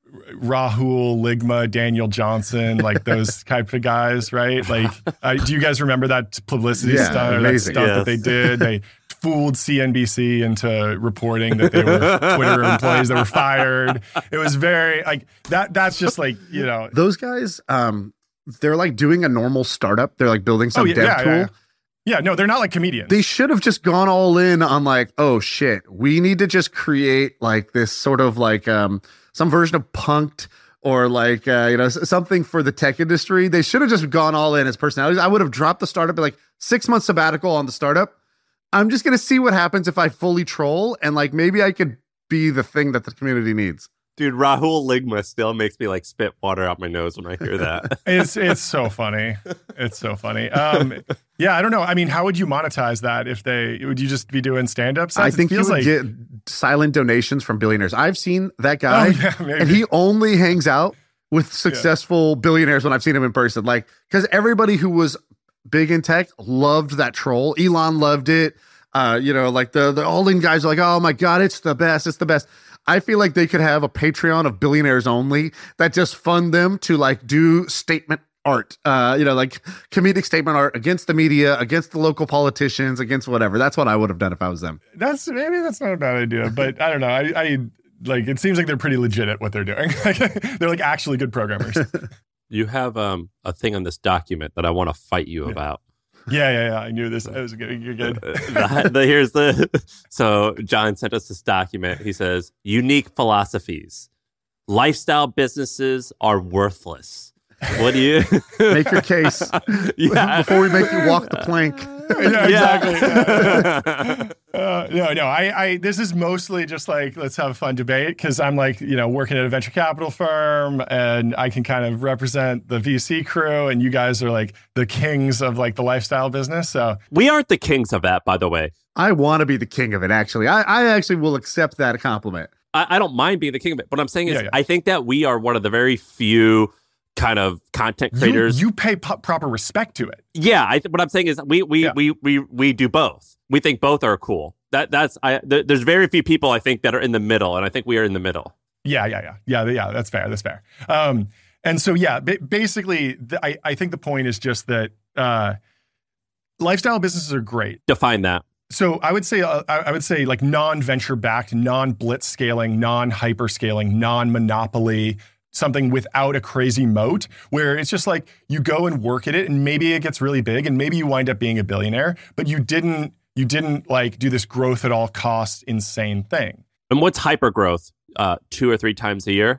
Rahul, Ligma, Daniel Johnson, like those type of guys, right? Like, uh, do you guys remember that publicity Yeah, stunt, or that amazing. stunt Yes. that they did? They fooled C N B C into reporting that they were Twitter employees that were fired. It was very like that. That's just like, you know, Those guys, um, they're like doing a normal startup. They're like building some oh, yeah, dev yeah, tool. yeah, yeah. Yeah, no, they're not like comedians. They should have just gone all in on like, oh shit, we need to just create like this sort of like um some version of Punk'd or like uh, you know s- something for the tech industry. They should have just gone all in as personalities. I would have dropped the startup, like six months sabbatical on the startup. I'm just gonna see what happens if I fully troll, and like maybe I could be the thing that the community needs. Dude, Rahul Ligma still makes me like spit water out my nose when I hear that. It's it's so funny. It's so funny. Um, yeah, I don't know. I mean, how would you monetize that if they would you just be doing stand-up sets? I It think you feels would like get silent donations from billionaires. I've seen that guy, Oh, yeah, maybe. and he only hangs out with successful billionaires when I've seen him in person. Like, because everybody who was big in tech loved that troll. Elon loved it. Uh, you know, like the the all in guys are like, oh my god, it's the best, it's the best. I feel like they could have a Patreon of billionaires only that just fund them to like do statement art, uh, you know, like comedic statement art against the media, against the local politicians, against whatever. That's what I would have done if I was them. that's maybe that's not a bad idea, but I don't know. I, I like it seems like they're pretty legit at what they're doing. They're like actually good programmers. You have um, a thing on this document that I want to fight you about. Yeah, yeah, yeah. I knew this. I was good. You're good. the, the, here's the so John sent us this document. He says unique philosophies, lifestyle businesses are worthless. What do you Make your case yeah. before we make you walk the plank. Yeah, Yeah. exactly. uh, no, no. I, I, this is mostly just like let's have a fun debate because I'm like, you know, working at a venture capital firm and I can kind of represent the V C crew, and you guys are like the kings of like the lifestyle business. So We aren't the kings of that, by the way. I want to be the king of it, actually. I, I actually will accept that compliment. I, I don't mind being the king of it. What I'm saying is, Yeah, yeah. I think that we are one of the very few kind of content you, creators. you pay po- proper respect to it. yeah, I th- what I'm saying is, we we, Yeah. we we we do both. We think both are cool. That that's I. Th- there's very few people I think that are in the middle, and I think we are in the middle. Yeah, yeah, yeah, yeah, yeah. That's fair. That's fair. Um, and so, yeah, ba- basically, the, I, I think the point is just that uh, lifestyle businesses are great. Define that. So I would say, uh, I I would say, like non-venture backed, non-blitz scaling, non-hyper scaling, non-monopoly, something without a crazy moat, where it's just like you go and work at it, and maybe it gets really big, and maybe you wind up being a billionaire, but you didn't, you didn't like do this growth at all costs insane thing. And what's hyper growth? Uh, two or three times a year.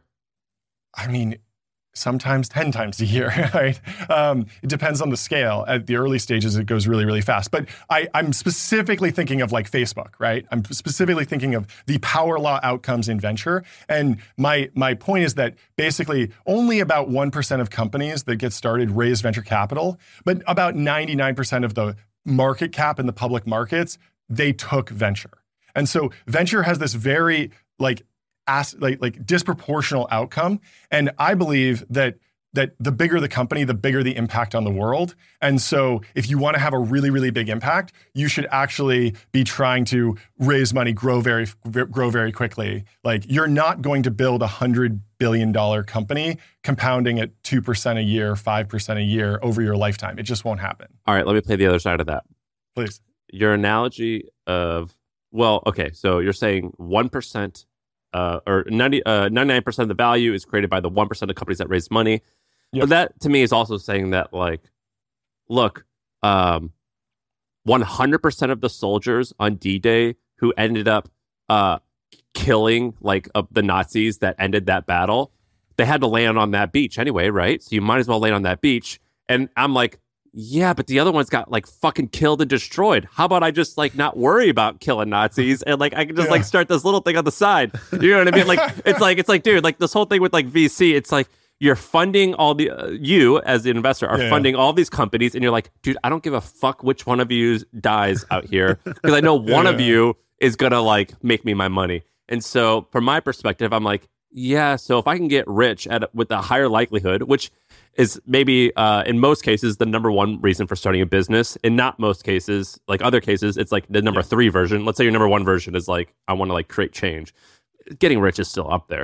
I mean, sometimes ten times a year, right? Um, it depends on the scale. At the early stages, it goes really, really fast. But I, I'm specifically thinking of like Facebook, right? I'm specifically thinking of the power law outcomes in venture. And my my point is that basically only about one percent of companies that get started raise venture capital, but about ninety-nine percent of the market cap in the public markets, they took venture. And so venture has this very like As, like like disproportional outcome, and I believe that that the bigger the company, the bigger the impact on the world. And so, if you want to have a really really big impact, you should actually be trying to raise money, grow very grow very quickly. Like you're not going to build a hundred billion dollar company compounding at two percent a year, five percent a year over your lifetime. It just won't happen. All right, let me play the other side of that. Please. Your analogy of well, okay, so you're saying one percent. Uh, or ninety, uh, ninety-nine percent of the value is created by the one percent of companies that raise money. Yep. But that, to me, is also saying that, like, look, um, one hundred percent of the soldiers on D-Day who ended up uh, killing, like, uh, the Nazis that ended that battle, they had to land on that beach anyway, right? So you might as well land on that beach. And I'm like, yeah, but the other ones got like fucking killed and destroyed. How about I just like not worry about killing Nazis and like I can just Yeah. like start this little thing on the side? You know what I mean? Like it's like it's like dude, like this whole thing with like V C, it's like you're funding all the uh, you as the investor are Yeah. funding all these companies, and you're like, dude, I don't give a fuck which one of you dies out here because I know one Yeah. of you is gonna like make me my money. And so from my perspective, I'm like, yeah. So if I can get rich at with a higher likelihood, which is maybe uh, in most cases the number one reason for starting a business. In not most cases, like other cases, it's like the number Yeah. three version. Let's say your number one version is like, I want to like create change. Getting rich is still up there.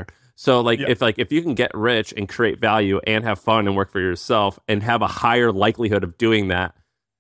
So like Yeah. if like if you can get rich and create value and have fun and work for yourself and have a higher likelihood of doing that,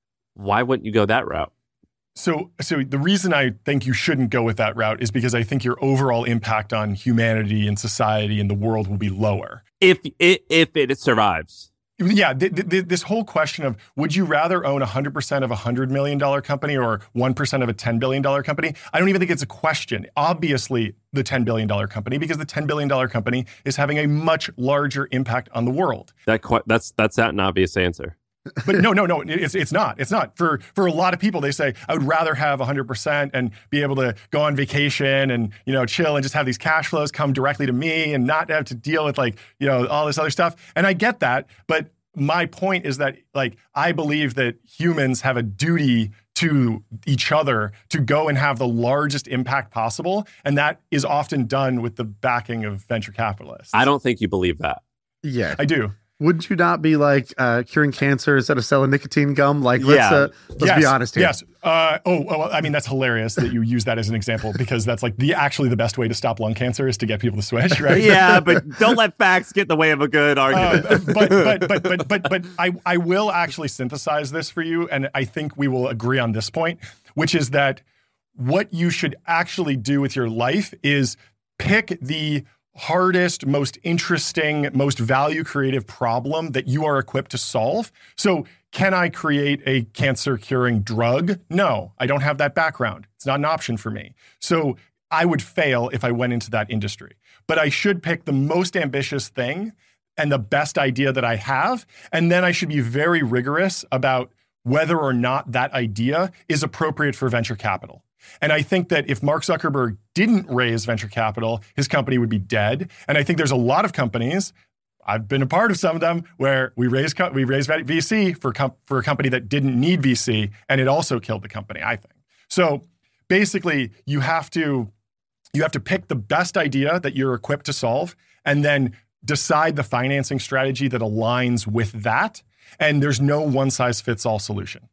why wouldn't you go that route? So, so the reason I think you shouldn't go with that route is because I think your overall impact on humanity and society and the world will be lower. If it if it survives. Yeah, th- th- this whole question of would you rather own one hundred percent of a one hundred million dollars company or one percent of a ten billion dollars company? I don't even think it's a question. Obviously, the ten billion dollars company, because the ten billion dollars company is having a much larger impact on the world. That qu- that's that's not an obvious answer. But no, no, no, it's it's not. It's not. For for a lot of people, they say, I would rather have one hundred percent and be able to go on vacation and, you know, chill and just have these cash flows come directly to me and not have to deal with like, you know, all this other stuff. And I get that. But my point is that, like, I believe that humans have a duty to each other to go and have the largest impact possible. And that is often done with the backing of venture capitalists. I don't think you believe that. Yeah. I do. Wouldn't you not be like uh, curing cancer instead of selling nicotine gum? Like, let's, Yeah. uh, let's yes, be honest here. Yes. Uh, oh, oh, I mean, that's hilarious that you use that as an example because that's like the actually the best way to stop lung cancer is to get people to switch, right? Yeah, but don't let facts get in the way of a good argument. Uh, but, but but but but but I I will actually synthesize this for you, and I think we will agree on this point, which is that what you should actually do with your life is pick the hardest, most interesting, most value creative problem that you are equipped to solve. So can I create a cancer curing drug? No, I don't have that background. It's not an option for me. So I would fail if I went into that industry. But I should pick the most ambitious thing and the best idea that I have. And then I should be very rigorous about whether or not that idea is appropriate for venture capital. And I think that if Mark Zuckerberg didn't raise venture capital, his company would be dead. And I think there's a lot of companies, I've been a part of some of them, where we raised we raised V C for com- for a company that didn't need V C, and it also killed the company, I think. So basically, you have to you have to pick the best idea that you're equipped to solve, and then decide the financing strategy that aligns with that. And there's no one-size-fits-all solution.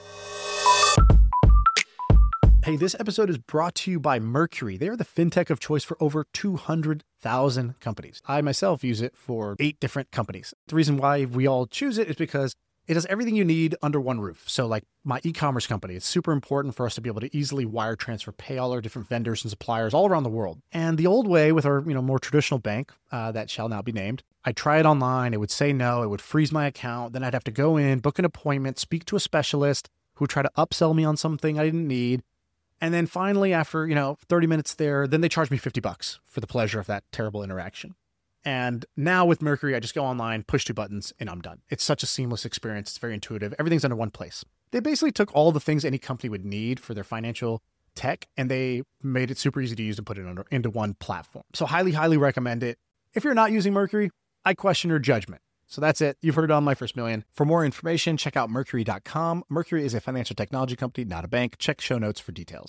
Hey, this episode is brought to you by Mercury. They are the fintech of choice for over two hundred thousand companies. I myself use it for eight different companies. The reason why we all choose it is because it does everything you need under one roof. So like my e-commerce company, it's super important for us to be able to easily wire transfer, pay all our different vendors and suppliers all around the world. And the old way with our, you know, more traditional bank uh, that shall now be named, I'd try it online, it would say no, it would freeze my account, then I'd have to go in, book an appointment, speak to a specialist who would try to upsell me on something I didn't need. And then finally, after, you know, thirty minutes there, then they charge me fifty bucks for the pleasure of that terrible interaction. And now with Mercury, I just go online, push two buttons, and I'm done. It's such a seamless experience. It's very intuitive. Everything's under one place. They basically took all the things any company would need for their financial tech, and they made it super easy to use and put it under, into one platform. So highly, highly recommend it. If you're not using Mercury, I question your judgment. So that's it. You've heard it on My First Million. For more information, check out Mercury dot com. Mercury is a financial technology company, not a bank. Check show notes for details.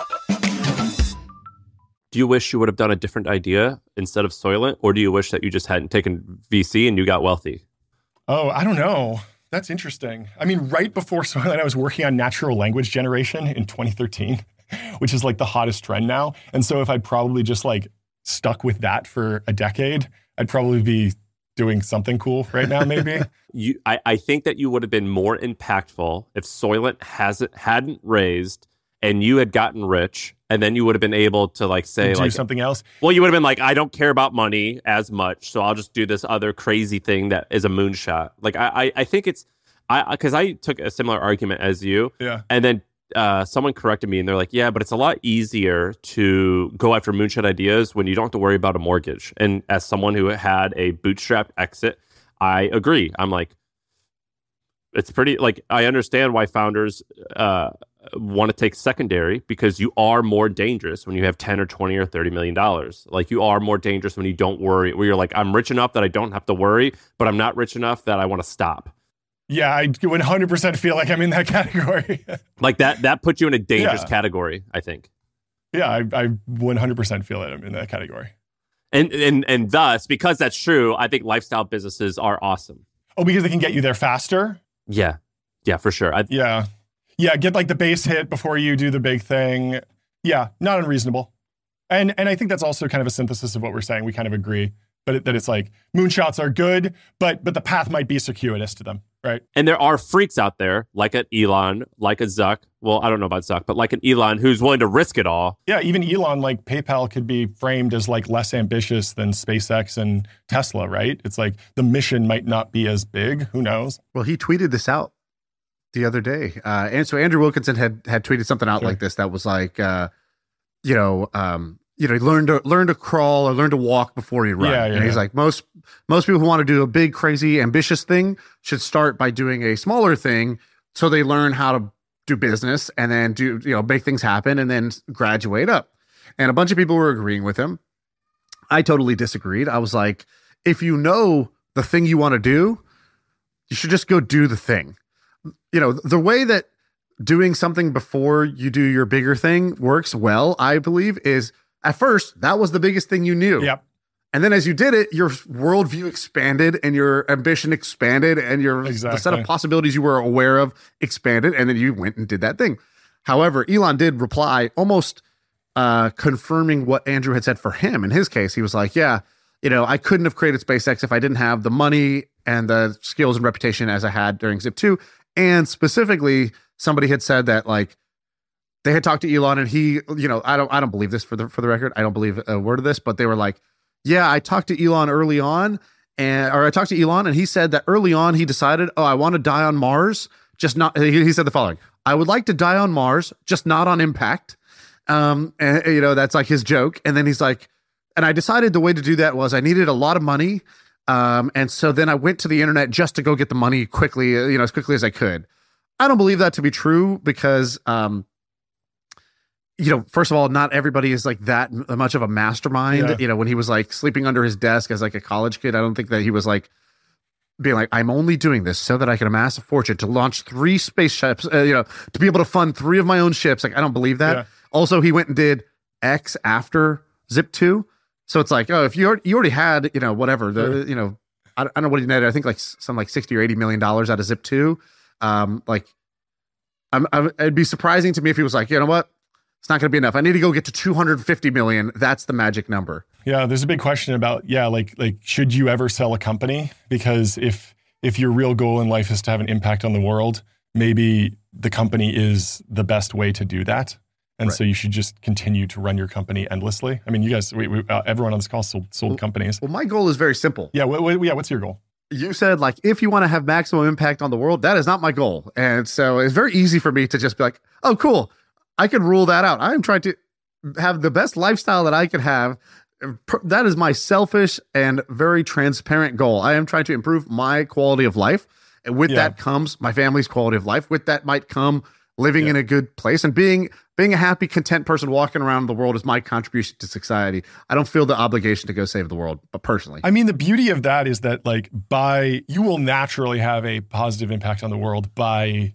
Do you wish you would have done a different idea instead of Soylent, or do you wish that you just hadn't taken V C and you got wealthy? Oh, I don't know. That's interesting. I mean, right before Soylent, I was working on natural language generation in twenty thirteen, which is like the hottest trend now. And so if I'd probably just like stuck with that for a decade, I'd probably be doing something cool right now, maybe. you, I, I think that you would have been more impactful if Soylent hasn't hadn't raised and you had gotten rich, and then you would have been able to like say do like something else. Well, you would have been like, I don't care about money as much, so I'll just do this other crazy thing that is a moonshot. Like I, I, I think it's I because I took a similar argument as you, Yeah. and then uh, someone corrected me, and they're like, yeah, but it's a lot easier to go after moonshot ideas when you don't have to worry about a mortgage. And as someone who had a bootstrap exit, I agree. I'm like, it's pretty like I understand why founders uh, want to take secondary, because you are more dangerous when you have ten or twenty or thirty million dollars. Like you are more dangerous when you don't worry, where you're like, I'm rich enough that I don't have to worry, but I'm not rich enough that I want to stop. Yeah, I one hundred percent feel like I'm in that category. Like that that puts you in a dangerous Yeah. category, I think. Yeah, I, I one hundred percent feel that I'm in that category. And and and thus, because that's true, I think lifestyle businesses are awesome. Oh, because they can get you there faster? Yeah. Yeah, for sure. I, Yeah. Yeah, get like the base hit before you do the big thing. Yeah, not unreasonable. And and I think that's also kind of a synthesis of what we're saying. We kind of agree, but it, that it's like moonshots are good, but but the path might be circuitous to them, right? And there are freaks out there, like an Elon, like a Zuck. Well, I don't know about Zuck, but like an Elon who's willing to risk it all. Yeah, even Elon, like PayPal could be framed as like less ambitious than SpaceX and Tesla, right? It's like the mission might not be as big. Who knows? Well, he tweeted this out the other day. Uh, and so Andrew Wilkinson had had tweeted something out Sure. like this that was like, uh, you know, um, you know, learn to learn to crawl or learn to walk before you run. Yeah, yeah, and he's yeah. like, most most people who want to do a big, crazy, ambitious thing should start by doing a smaller thing, so they learn how to do business and then do you know make things happen and then graduate up. And a bunch of people were agreeing with him. I totally disagreed. I was like, if you know the thing you want to do, you should just go do the thing. You know, the way that doing something before you do your bigger thing works well, I believe, is at first that was the biggest thing you knew. Yep. And then as you did it, your worldview expanded and your ambition expanded and your the set Exactly. of possibilities you were aware of expanded. And then you went and did that thing. However, Elon did reply almost uh, confirming what Andrew had said for him. In his case, he was like, yeah, you know, I couldn't have created SpaceX if I didn't have the money and the skills and reputation as I had during Zip two. And specifically, somebody had said that like they had talked to Elon and he, you know, I don't, I don't believe this for the for the record. I don't believe a word of this, but they were like, yeah, I talked to Elon early on, and or I talked to Elon, and he said that early on he decided, oh, I want to die on Mars, just not. He, he said the following: I would like to die on Mars, just not on impact. Um, and you know that's like his joke. And then he's like, and I decided the way to do that was I needed a lot of money. Um, and so then I went to the internet just to go get the money quickly, uh, you know, as quickly as I could. I don't believe that to be true because, um, you know, first of all, not everybody is like that m- much of a mastermind. Yeah. You know, when he was like sleeping under his desk as like a college kid, I don't think that he was like being like, I'm only doing this so that I can amass a fortune to launch three spaceships, uh, you know, to be able to fund three of my own ships. Like, I don't believe that. Yeah. Also, he went and did X after Zip two. So it's like, oh, if you already, you already had, you know, whatever, the, Sure. you know, I, I don't know what he netted. I think like s- some like sixty or eighty million dollars out of Zip two. Um, like, I'm, I'm, it'd be surprising to me if he was like, you know what, it's not going to be enough. I need to go get to two hundred fifty million. That's the magic number. Yeah, there's a big question about, yeah, like like should you ever sell a company? Because if if your real goal in life is to have an impact on the world, maybe the company is the best way to do that. And Right. so you should just continue to run your company endlessly. I mean, you guys, we, we, uh, everyone on this call sold, sold companies. Well, my goal is very simple. Yeah, wh- wh- yeah. What's your goal? You said like, if you want to have maximum impact on the world, that is not my goal. And so it's very easy for me to just be like, oh, cool. I can rule that out. I'm trying to have the best lifestyle that I could have. That is my selfish and very transparent goal. I am trying to improve my quality of life. And with Yeah. that comes my family's quality of life. With that might come living Yeah. in a good place and being being a happy, content person walking around the world is my contribution to society. I don't feel the obligation to go save the world, but personally. I mean, the beauty of that is that like by you will naturally have a positive impact on the world by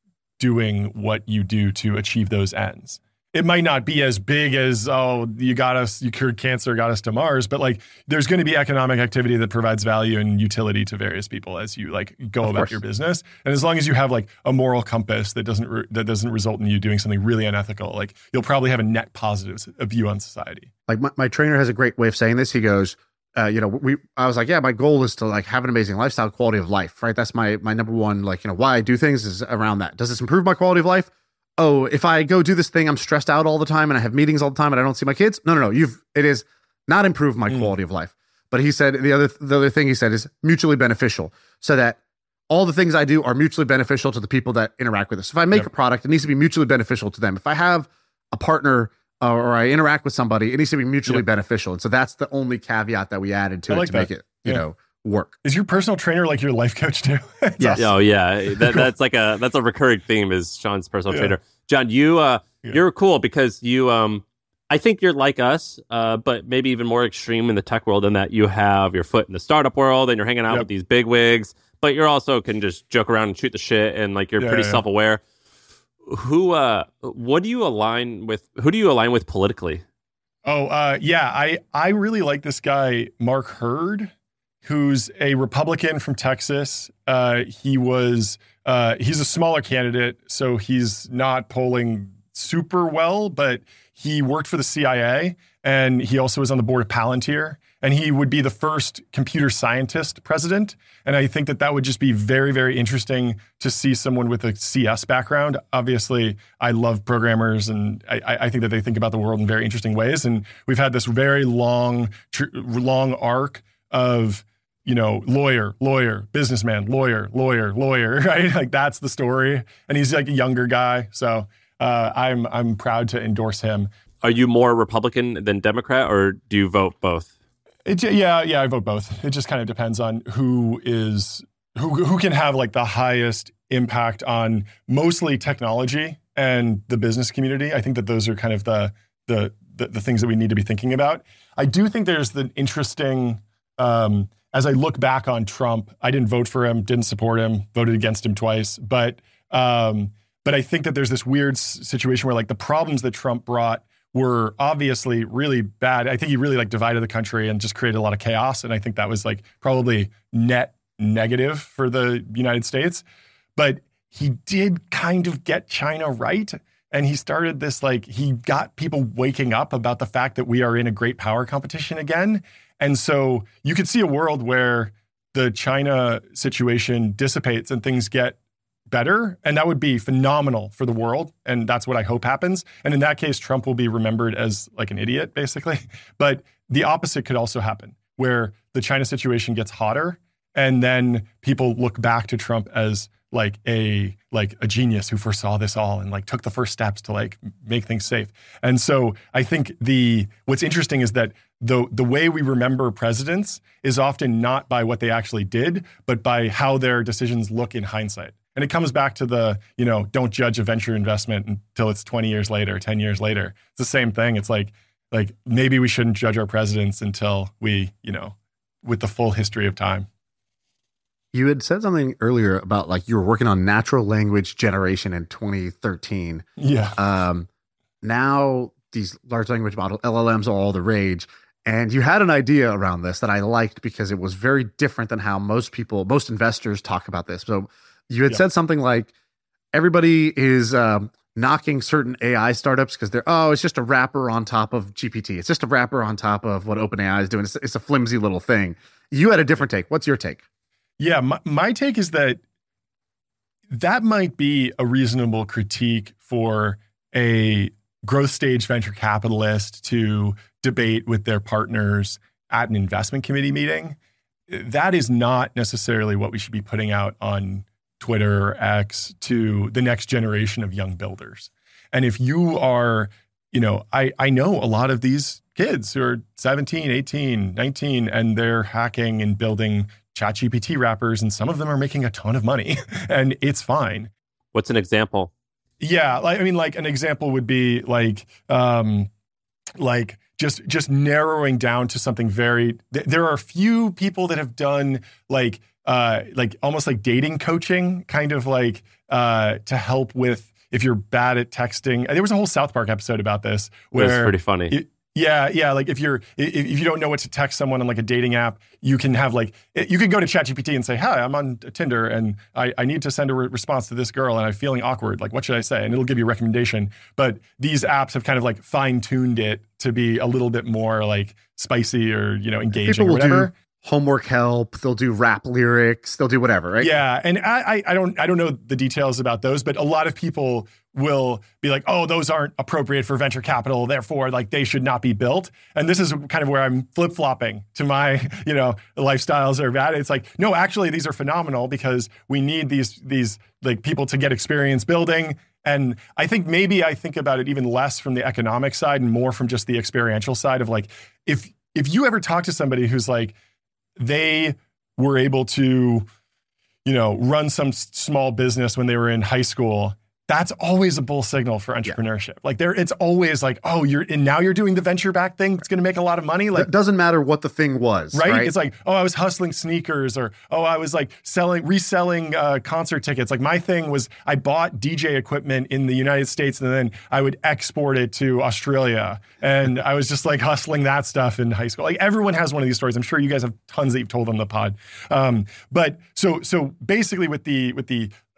doing what you do to achieve those ends. It might not be as big as, oh, you got us, you cured cancer, got us to Mars, but like there's going to be economic activity that provides value and utility to various people as you like go Of about course. your business. And as long as you have like a moral compass that doesn't re- that doesn't result in you doing something really unethical, like you'll probably have a net positive s- view on society. Like my, my trainer has a great way of saying this. He goes, uh, you know, we, I was like, yeah, my goal is to like have an amazing lifestyle, quality of life, right? That's my, my number one, like, you know, why I do things is around that. Does this improve my quality of life? Oh, if I go do this thing, I'm stressed out all the time and I have meetings all the time and I don't see my kids. No, no, no. You've, it is not improved my Mm. quality of life. But he said, the other, the other thing he said is mutually beneficial, so that all the things I do are mutually beneficial to the people that interact with us. If I make Yep. a product, it needs to be mutually beneficial to them. If I have a partner uh, or I interact with somebody, it needs to be mutually Yep. beneficial. And so that's the only caveat that we added to I it like to that. make it, you Yeah. know, work. Is your personal trainer like your life coach too? It's Yes. Oh yeah, that, that's like a that's a recurring theme is Sean's personal Yeah. trainer. John, you uh, Yeah. you're cool because you um, I think you're like us, uh, but maybe even more extreme in the tech world in that you have your foot in the startup world and you're hanging out Yep. with these big wigs, but you're also can just joke around and shoot the shit and like you're Yeah, pretty yeah. self aware. Who uh, what do you align with? Who do you align with politically? Oh, uh, yeah. I, I really like this guy, Mark Hurd, who's a Republican from Texas. Uh, he was, uh, he's a smaller candidate, so he's not polling super well, but he worked for the C I A And he also was on the board of Palantir. And he would be the first computer scientist president. And I think that that would just be very, very interesting to see someone with a C S background. Obviously, I love programmers, and I, I think that they think about the world in very interesting ways. And we've had this very long, tr- long arc of, you know, lawyer, lawyer, businessman, lawyer, lawyer, lawyer, right? Like that's the story. And he's like a younger guy. So uh, I'm I'm proud to endorse him. Are you more Republican than Democrat, or do you vote both? It, yeah, yeah, I vote both. It just kind of depends on who is who who can have like the highest impact on mostly technology and the business community. I think that those are kind of the the the, the things that we need to be thinking about. I do think there's the interesting. Um, as I look back on Trump, I didn't vote for him, didn't support him, voted against him twice, but um, but I think that there's this weird s- situation where like the problems that Trump brought were obviously really bad. I think he really like divided the country and just created a lot of chaos. And I think that was like probably net negative for the United States. But he did kind of get China right. And he started this, like, he got people waking up about the fact that we are in a great power competition again. And so you could see a world where the China situation dissipates and things get better, and that would be phenomenal for the world, and that's what I hope happens. And in that case, Trump will be remembered as like an idiot, basically. But the opposite could also happen, where the China situation gets hotter, and then people look back to Trump as like a like a genius who foresaw this all and like took the first steps to like make things safe. And so I think the what's interesting is that the the way we remember presidents is often not by what they actually did, but by how their decisions look in hindsight. And it comes back to the, you know, don't judge a venture investment until it's twenty years later, ten years later. It's the same thing. It's like, like maybe we shouldn't judge our presidents until we, you know, with the full history of time. You had said something earlier about like you were working on natural language generation in twenty thirteen. Yeah. Um, now these large language model L L Ms are all the rage. And you had an idea around this that I liked because it was very different than how most people, most investors talk about this. So you had Yeah. said something like everybody is um, knocking certain A I startups because they're, oh, it's just a wrapper on top of G P T. It's just a wrapper on top of what OpenAI is doing. It's, it's a flimsy little thing. You had a different take. What's your take? Yeah, my, my take is that that might be a reasonable critique for a growth stage venture capitalist to debate with their partners at an investment committee meeting. That is not necessarily what we should be putting out on Twitter or X to the next generation of young builders. And if you are, you know, I, I know a lot of these kids who are seventeen, eighteen, nineteen, and they're hacking and building ChatGPT wrappers, and some of them are making a ton of money, and it's fine. What's an example? Yeah, like I mean, like an example would be like, um, like just just narrowing down to something very. Th- there are a few people that have done like uh, like almost like dating coaching, kind of like uh, to help with if you're bad at texting. There was a whole South Park episode about this where It was pretty funny. It, Yeah, yeah. Like if you're if, if you don't know what to text someone on like a dating app, you can have like you could go to ChatGPT and say, "Hi, I'm on Tinder and I, I need to send a re- response to this girl and I'm feeling awkward. Like, what should I say?" And it'll give you a recommendation. But these apps have kind of like fine tuned it to be a little bit more like spicy or you know engaging People or will whatever. do homework help. They'll do rap lyrics. They'll do whatever, right? Yeah, and I, I I don't I don't know the details about those, but a lot of people will be like, "Oh, those aren't appropriate for venture capital, therefore, like they should not be built." And this is kind of where I'm flip flopping to my, you know, lifestyles are bad. It's like, no, actually, these are phenomenal because we need these these like people to get experience building. And I think maybe I think about it even less from the economic side and more from just the experiential side of like, if if you ever talk to somebody who's like, they were able to, you know, run some s- small business when they were in high school, that's always a bull signal for entrepreneurship. Yeah. Like there, it's always like, oh, you're and now you're doing the venture back thing. It's going to make a lot of money. Like It doesn't matter what the thing was, right? right? It's like, oh, I was hustling sneakers, or oh, I was like selling, reselling uh, concert tickets. Like my thing was, I bought D J equipment in the United States, and then I would export it to Australia, and I was just like hustling that stuff in high school. Like everyone has one of these stories. I'm sure you guys have tons that you've told on the pod. Um, but so, so basically, with the with the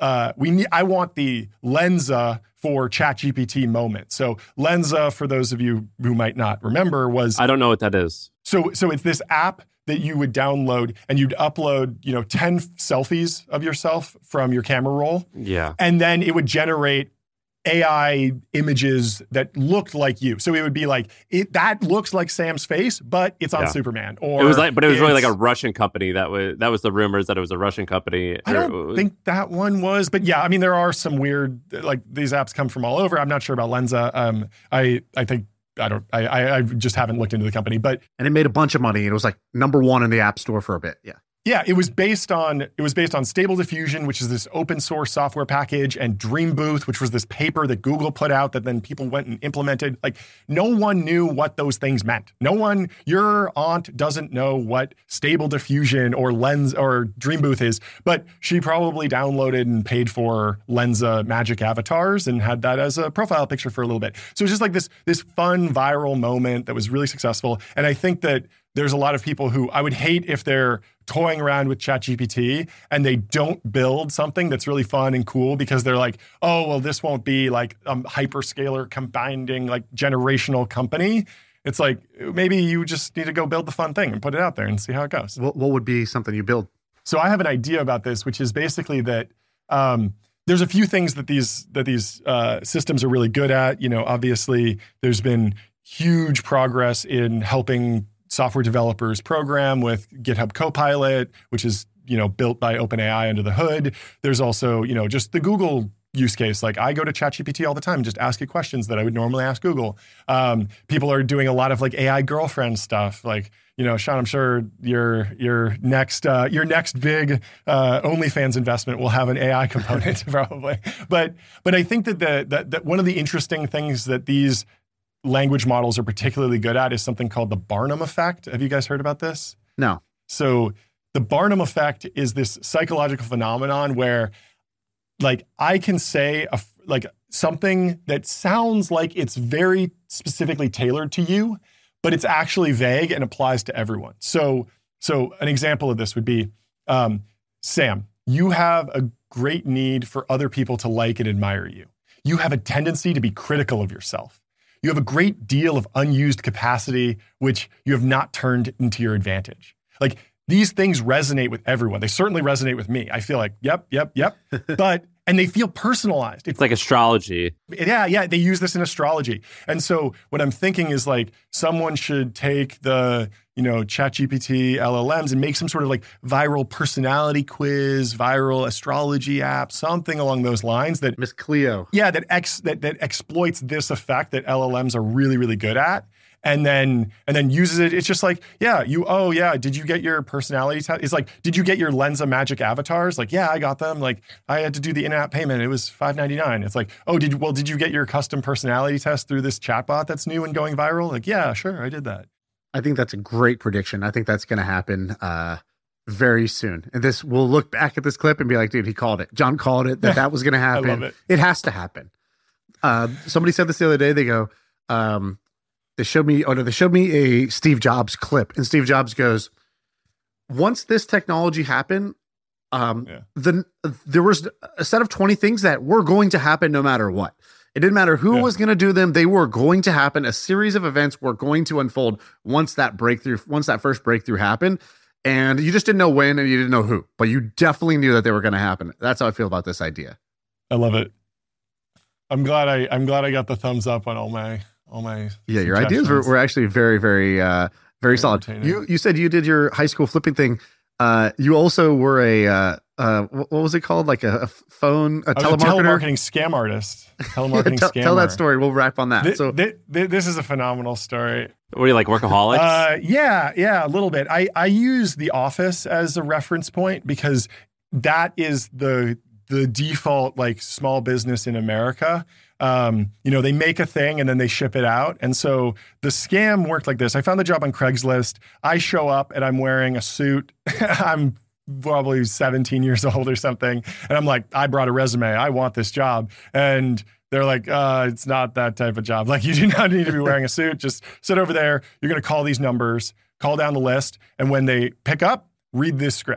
uh, we need, I want the Lensa for ChatGPT moment. So Lensa, for those of you who might not remember, was I don't know what that is. so so it's this app that you would download and you'd upload, you know, ten selfies of yourself from your camera roll. Yeah. And then it would generate A I images that looked like you. So it would be like, it that looks like Sam's face, but it's on Yeah. Superman. Or It was like, but it was really like a it's- Russian company. That was that was the rumors that it was a Russian company. I Or- don't think that one was, but yeah, I mean, there are some weird, like these apps come from all over. I'm not sure about Lensa. Um, I I think I don't. I I I just haven't looked into the company, but And it made a bunch of money. And it was like number one in the App Store for a bit. Yeah. yeah, it was based on it was based on Stable Diffusion, which is this open source software package, and Dream Booth, which was this paper that Google put out that then people went and implemented. Like no one knew what those things meant. No one, your aunt doesn't know what Stable Diffusion or Lens or Dream Booth is, but she probably downloaded and paid for Lensa Magic Avatars and had that as a profile picture for a little bit. So it's just like this this fun viral moment that was really successful. And I think that there's a lot of people who I would hate if they're toying around with ChatGPT and they don't build something that's really fun and cool because they're like, oh, well, this won't be like a hyperscaler combining like generational company. It's like, maybe you just need to go build the fun thing and put it out there and see how it goes. What, what would be something you build? So I have an idea about this, which is basically that um, there's a few things that these that these uh, systems are really good at. You know, obviously, there's been huge progress in helping software developers program with GitHub Copilot, which is, you know, built by OpenAI under the hood. There's also, you know, just the Google use case. Like I go to ChatGPT all the time and just ask it questions that I would normally ask Google. Um, people are doing a lot of like A I girlfriend stuff. Like, you know, Sean, I'm sure your your next uh, your next big uh, OnlyFans investment will have an A I component probably. But but I think that the that, that one of the interesting things that these language models are particularly good at is something called the Barnum effect. Have you guys heard about this? No. So the Barnum effect is this psychological phenomenon where like I can say a, like something that sounds like it's very specifically tailored to you, but it's actually vague and applies to everyone. So so an example of this would be, um, Sam, you have a great need for other people to like and admire you. You have a tendency to be critical of yourself. You have a great deal of unused capacity, which you have not turned into your advantage. Like these things resonate with everyone. They certainly resonate with me. I feel like, yep, yep, yep. But, and they feel personalized. It's like astrology. Yeah, yeah. They use this in astrology. And so what I'm thinking is like someone should take the, you know, ChatGPT L L Ms and make some sort of like viral personality quiz, viral astrology app, something along those lines that Miss Cleo. yeah, that ex that that exploits this effect that L L Ms are really, really good at, and then and then uses it. It's just like, yeah, you oh yeah, did you get your personality test? It's like, did you get your Lensa Magic Avatars? Like, yeah, I got them. Like, I had to do the in-app payment. It was five ninety-nine. It's like, oh, did you well, did you get your custom personality test through this chatbot that's new and going viral? Like, yeah, sure, I did that. I think that's a great prediction. I think that's going to happen uh, very soon. And this, we'll look back at this clip and be like, dude, he called it. John called it that that was going to happen. love it. It has to happen. Uh, somebody said this the other day. They go, um, they showed me, oh no, they showed me a Steve Jobs clip. And Steve Jobs goes, once this technology happened, um, Yeah. the, there was a set of twenty things that were going to happen no matter what. It didn't matter who Yeah. was going to do them. They were going to happen. A series of events were going to unfold once that breakthrough, once that first breakthrough happened. And you just didn't know when and you didn't know who, but you definitely knew that they were going to happen. That's how I feel about this idea. I love it. I'm glad I I'm glad I got the thumbs up on all my all my Yeah, your ideas were, suggestions. were actually very, very, uh, very solid. entertaining. You you said you did your high school flipping thing. Uh, you also were a uh, uh, what what was it called? Like a, a phone, a I was a telemarketer. telemarketing scam artist. Yeah, Telemarketing tell, scammer. tell that story. We'll wrap on that. Thi- so thi- thi- this is a phenomenal story. What are you like, workaholics? Uh, yeah, yeah, a little bit. I, I use The Office as a reference point because that is the the default like small business in America. Um, you know, they make a thing and then they ship it out. And so the scam worked like this. I found the job on Craigslist. I show up and I'm wearing a suit. I'm probably seventeen years old or something. And I'm like, I brought a resume. I want this job. And they're like, uh, it's not that type of job. Like, you do not need to be wearing a suit. Just sit over there. You're going to call these numbers, call down the list. And when they pick up, read this script.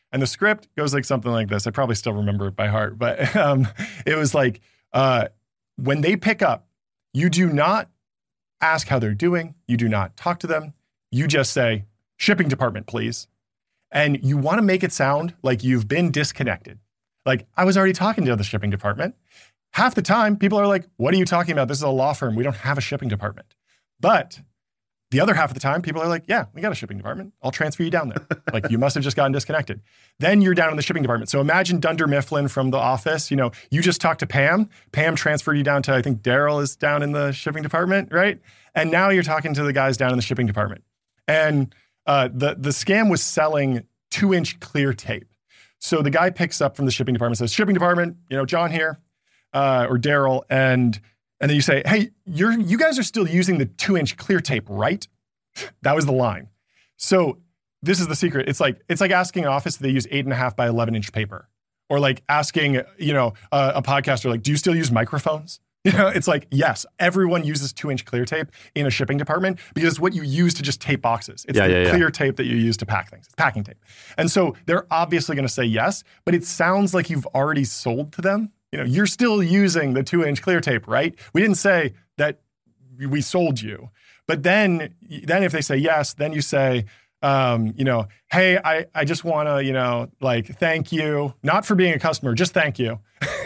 And the script goes like something like this. I probably still remember it by heart, but um, it was like, uh, when they pick up, you do not ask how they're doing. You do not talk to them. You just say, shipping department, please. And you want to make it sound like you've been disconnected. Like, I was already talking to the shipping department. Half the time, people are like, what are you talking about? This is a law firm. We don't have a shipping department. But the other half of the time, people are like, yeah, we got a shipping department. I'll transfer you down there. Like, you must have just gotten disconnected. Then you're down in the shipping department. So imagine Dunder Mifflin from The Office. You know, you just talked to Pam. Pam transferred you down to, I think Daryl is down in the shipping department, right? And now you're talking to the guys down in the shipping department. And uh, the, the scam was selling two-inch clear tape. So the guy picks up from the shipping department, says, shipping department, you know, John here, uh, or Daryl, and And then you say, hey, you're, you guys are still using the two-inch clear tape, right? That was the line. So this is the secret. It's like it's like asking an office if they use eight and a half by eleven inch paper, or like asking, you know, a, a podcaster, like, do you still use microphones? You know, it's like, yes, everyone uses two-inch clear tape in a shipping department because it's what you use to just tape boxes. It's yeah, the yeah, clear yeah. tape that you use to pack things. It's packing tape. And so they're obviously going to say yes, but it sounds like you've already sold to them. You know, you're still using the two-inch clear tape, right? We didn't say that we sold you. But then, then if they say yes, then you say, um, you know, hey, I, I just want to, you know, like, thank you, not for being a customer, just thank you.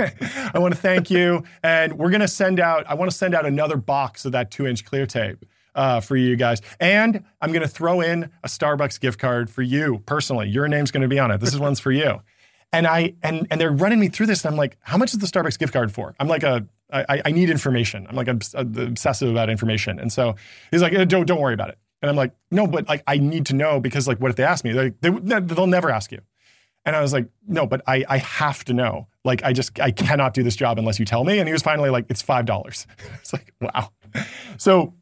I want to thank you. And we're going to send out, I want to send out another box of that two-inch clear tape uh, for you guys. And I'm going to throw in a Starbucks gift card for you personally. Your name's going to be on it. This is one's for you. And I and and they're running me through this, and I'm like, how much is the Starbucks gift card for? I'm like a I, I need information. I'm like obs- obsessive about information, and so he's like, don't don't worry about it. And I'm like, no, but like I need to know because like what if they ask me? Like they they'll never ask you. And I was like, no, but I I have to know. Like I just I cannot do this job unless you tell me. And he was finally like, it's five dollars. It's like wow. So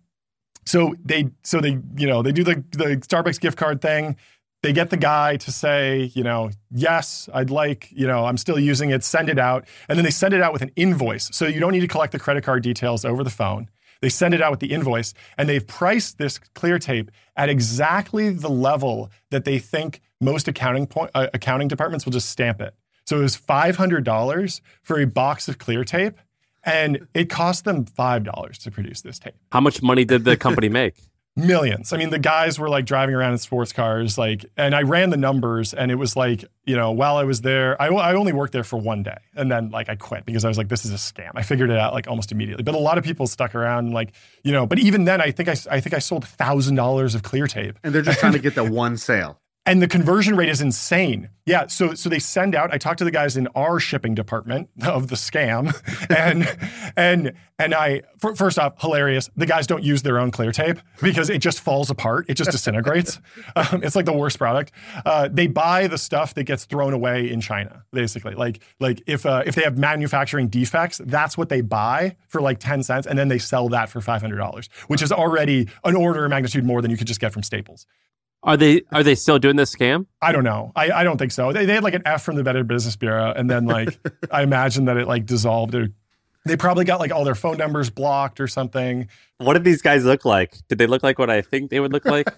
so they so they you know they do the the Starbucks gift card thing. They get the guy to say, you know, yes, I'd like, you know, I'm still using it, send it out. And then they send it out with an invoice. So you don't need to collect the credit card details over the phone. They send it out with the invoice. And they've priced this clear tape at exactly the level that they think most accounting point, uh, accounting departments will just stamp it. So it was five hundred dollars for a box of clear tape. And it cost them five dollars to produce this tape. How much money did the company make? Millions. I mean, the guys were like driving around in sports cars, like, and I ran the numbers and it was like, you know, while I was there, I, I only worked there for one day. And then like I quit because I was like, this is a scam. I figured it out like almost immediately. But a lot of people stuck around and like, you know, but even then I think I, I think I sold one thousand dollars of clear tape. And they're just trying to get the one sale. And the conversion rate is insane. Yeah, so so they send out, I talked to the guys in our shipping department of the scam, and and and I, f- first off, hilarious, the guys don't use their own clear tape because it just falls apart. It just disintegrates. um, it's like the worst product. Uh, they buy the stuff that gets thrown away in China, basically. Like like if uh, if they have manufacturing defects, that's what they buy for like ten cents, and then they sell that for five hundred dollars, which is already an order of magnitude more than you could just get from Staples. Are they are they still doing this scam? I don't know. I, I don't think so. They, they had like an F from the Better Business Bureau, and then like I imagine that it like dissolved. Or they probably got like all their phone numbers blocked or something. What did these guys look like? Did they look like what I think they would look like?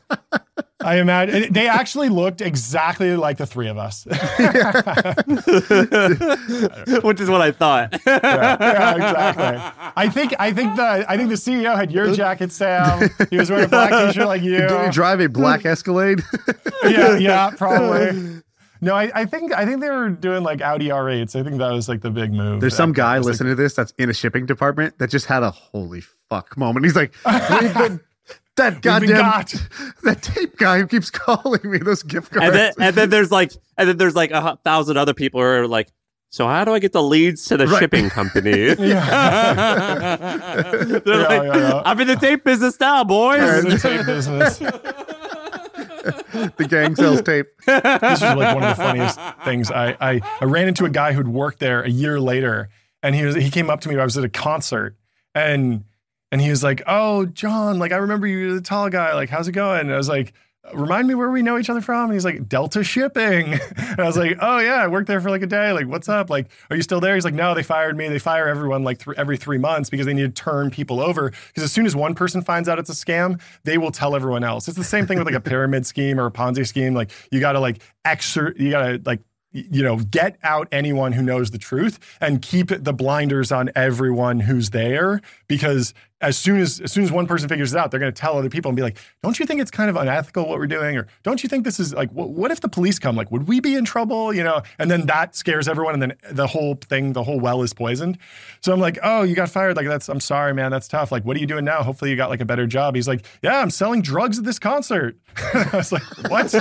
I imagine they actually looked exactly like the three of us, which is what I thought. yeah, yeah, exactly. I think I think the I think the C E O had your jacket, Sam. He was wearing a black t-shirt like you. Did you drive a black Escalade? yeah, yeah, probably. No, I, I think I think they were doing like Audi R eights. I think that was like the big move. There's some guy like, listening to this that's in a shipping department that just had a holy fuck moment. He's like, we've been, that goddamn got. that tape guy who keeps calling me those gift cards. And then, and then there's like, and then there's like a thousand other people who are like, so how do I get the leads to the right. shipping company? yeah. They're yeah, like, yeah, yeah. I'm in the tape business now, boys. I'm in the tape business. The gang sells tape. This is like one of the funniest things. I, I I ran into a guy who'd worked there a year later, and he was he came up to me. I was at a concert, and and he was like, "Oh, John, like I remember you, the tall guy. Like, how's it going?" And I was like, remind me where we know each other from. And he's like, Delta Shipping. And I was like, oh yeah, I worked there for like a day. Like, what's up? Like, are you still there? He's like, no, they fired me. They fire everyone like th- every three months because they need to turn people over. Because as soon as one person finds out it's a scam, they will tell everyone else. It's the same thing with like a pyramid scheme or a Ponzi scheme. Like you got to like exert, you got to like, you know, get out anyone who knows the truth and keep the blinders on everyone who's there. Because as soon as as soon as one person figures it out, they're going to tell other people and be like, don't you think it's kind of unethical what we're doing? Or don't you think this is like, what, what if the police come? Like, would we be in trouble? You know, and then that scares everyone. And then the whole thing, the whole well is poisoned. So I'm like, oh, you got fired. Like, that's, I'm sorry, man. That's tough. Like, what are you doing now? Hopefully you got like a better job. He's like, yeah, I'm selling drugs at this concert. I was like, what?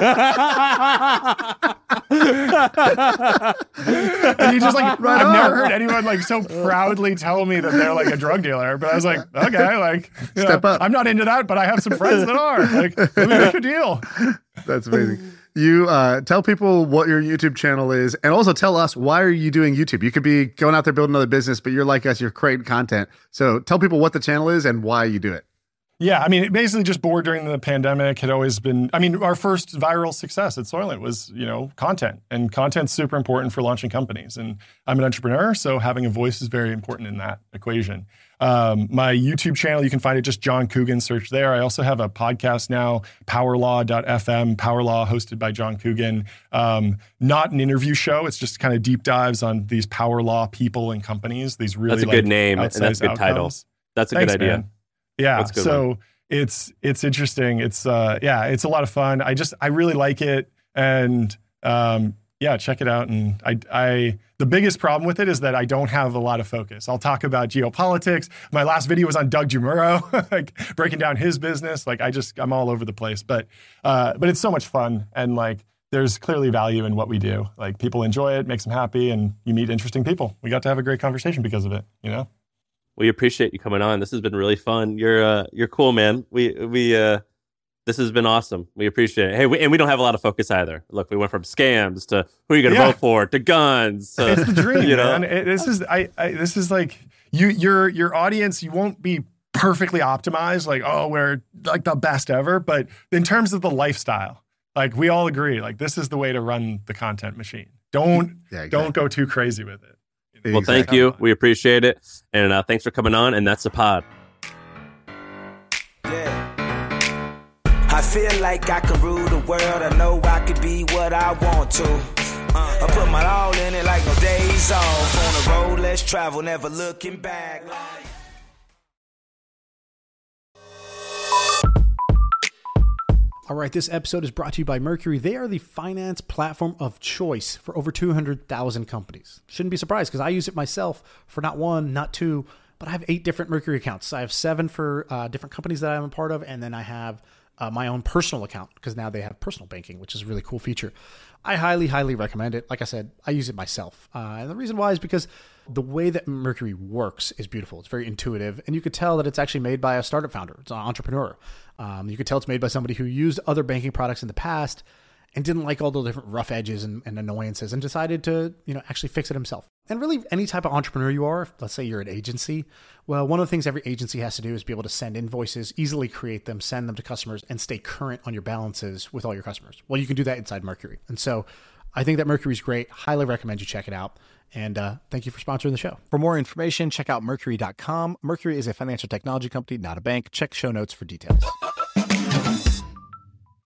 And he just like, right I've on. never heard anyone like so proudly tell me that they're like a drug dealer. But I was like, okay, like, you Step know, up. I'm not into that, but I have some friends that are. Like, let me make a deal. That's amazing. You uh, tell people what your YouTube channel is, and also tell us, why are you doing YouTube? You could be going out there building another business, but you're like us, you're creating content. So tell people what the channel is and why you do it. Yeah, I mean, it basically just bored during the pandemic. Had always been, I mean, our first viral success at Soylent was, you know, content. And content's super important for launching companies. And I'm an entrepreneur, so having a voice is very important in that equation. Um, my YouTube channel, you can find it just John Coogan, search there. I also have a podcast now, powerlaw dot f m, Powerlaw, hosted by John Coogan. Um, not an interview show. It's just kind of deep dives on these power law people and companies. These really That's a like, good name, and that's a good outcomes. title. That's a Thanks, good idea. Man. Yeah. Good so one. it's it's interesting. It's uh yeah, it's a lot of fun. I just I really like it. And um yeah, check it out. And I I the biggest problem with it is that I don't have a lot of focus. I'll talk about geopolitics. My last video was on Doug Jumuro, like breaking down his business. Like I just I'm all over the place. But uh but it's so much fun, and like there's clearly value in what we do. Like people enjoy it, makes them happy, and you meet interesting people. We got to have a great conversation because of it, you know? We appreciate you coming on. This has been really fun. You're uh, you're cool, man. We we uh, this has been awesome. We appreciate it. Hey, we, and we don't have a lot of focus either. Look, we went from scams to who are you going to Yeah. vote for to guns. To, It's the dream, you know? man. It, this is I, I. This is like you. Your your audience. You won't be perfectly optimized. Like oh, we're like the best ever. But in terms of the lifestyle, like we all agree, like this is the way to run the content machine. Don't Yeah, exactly. don't go too crazy with it. Well, thank Exactly. you. We appreciate it, and uh, thanks for coming on. And that's the pod. Yeah. I feel like I can rule the world. I know I could be what I want to. Uh, I put my all in it like no days off. On the road, let's travel, never looking back. All right, this episode is brought to you by Mercury. They are the finance platform of choice for over two hundred thousand companies. Shouldn't be surprised because I use it myself for not one, not two, but I have eight different Mercury accounts. I have seven for uh, different companies that I'm a part of, and then I have uh, my own personal account because now they have personal banking, which is a really cool feature. I highly, highly recommend it. Like I said, I use it myself. Uh, and the reason why is because the way that Mercury works is beautiful. It's very intuitive. And you could tell that it's actually made by a startup founder. It's an entrepreneur. Um, you could tell it's made by somebody who used other banking products in the past and didn't like all the different rough edges and, and annoyances and decided to, you know, actually fix it himself. And really any type of entrepreneur you are, let's say you're an agency, well, one of the things every agency has to do is be able to send invoices, easily create them, send them to customers, and stay current on your balances with all your customers. Well, you can do that inside Mercury. And so I think that Mercury's great. Highly recommend you check it out. And uh, thank you for sponsoring the show. For more information, check out mercury dot com. Mercury is a financial technology company, not a bank. Check show notes for details.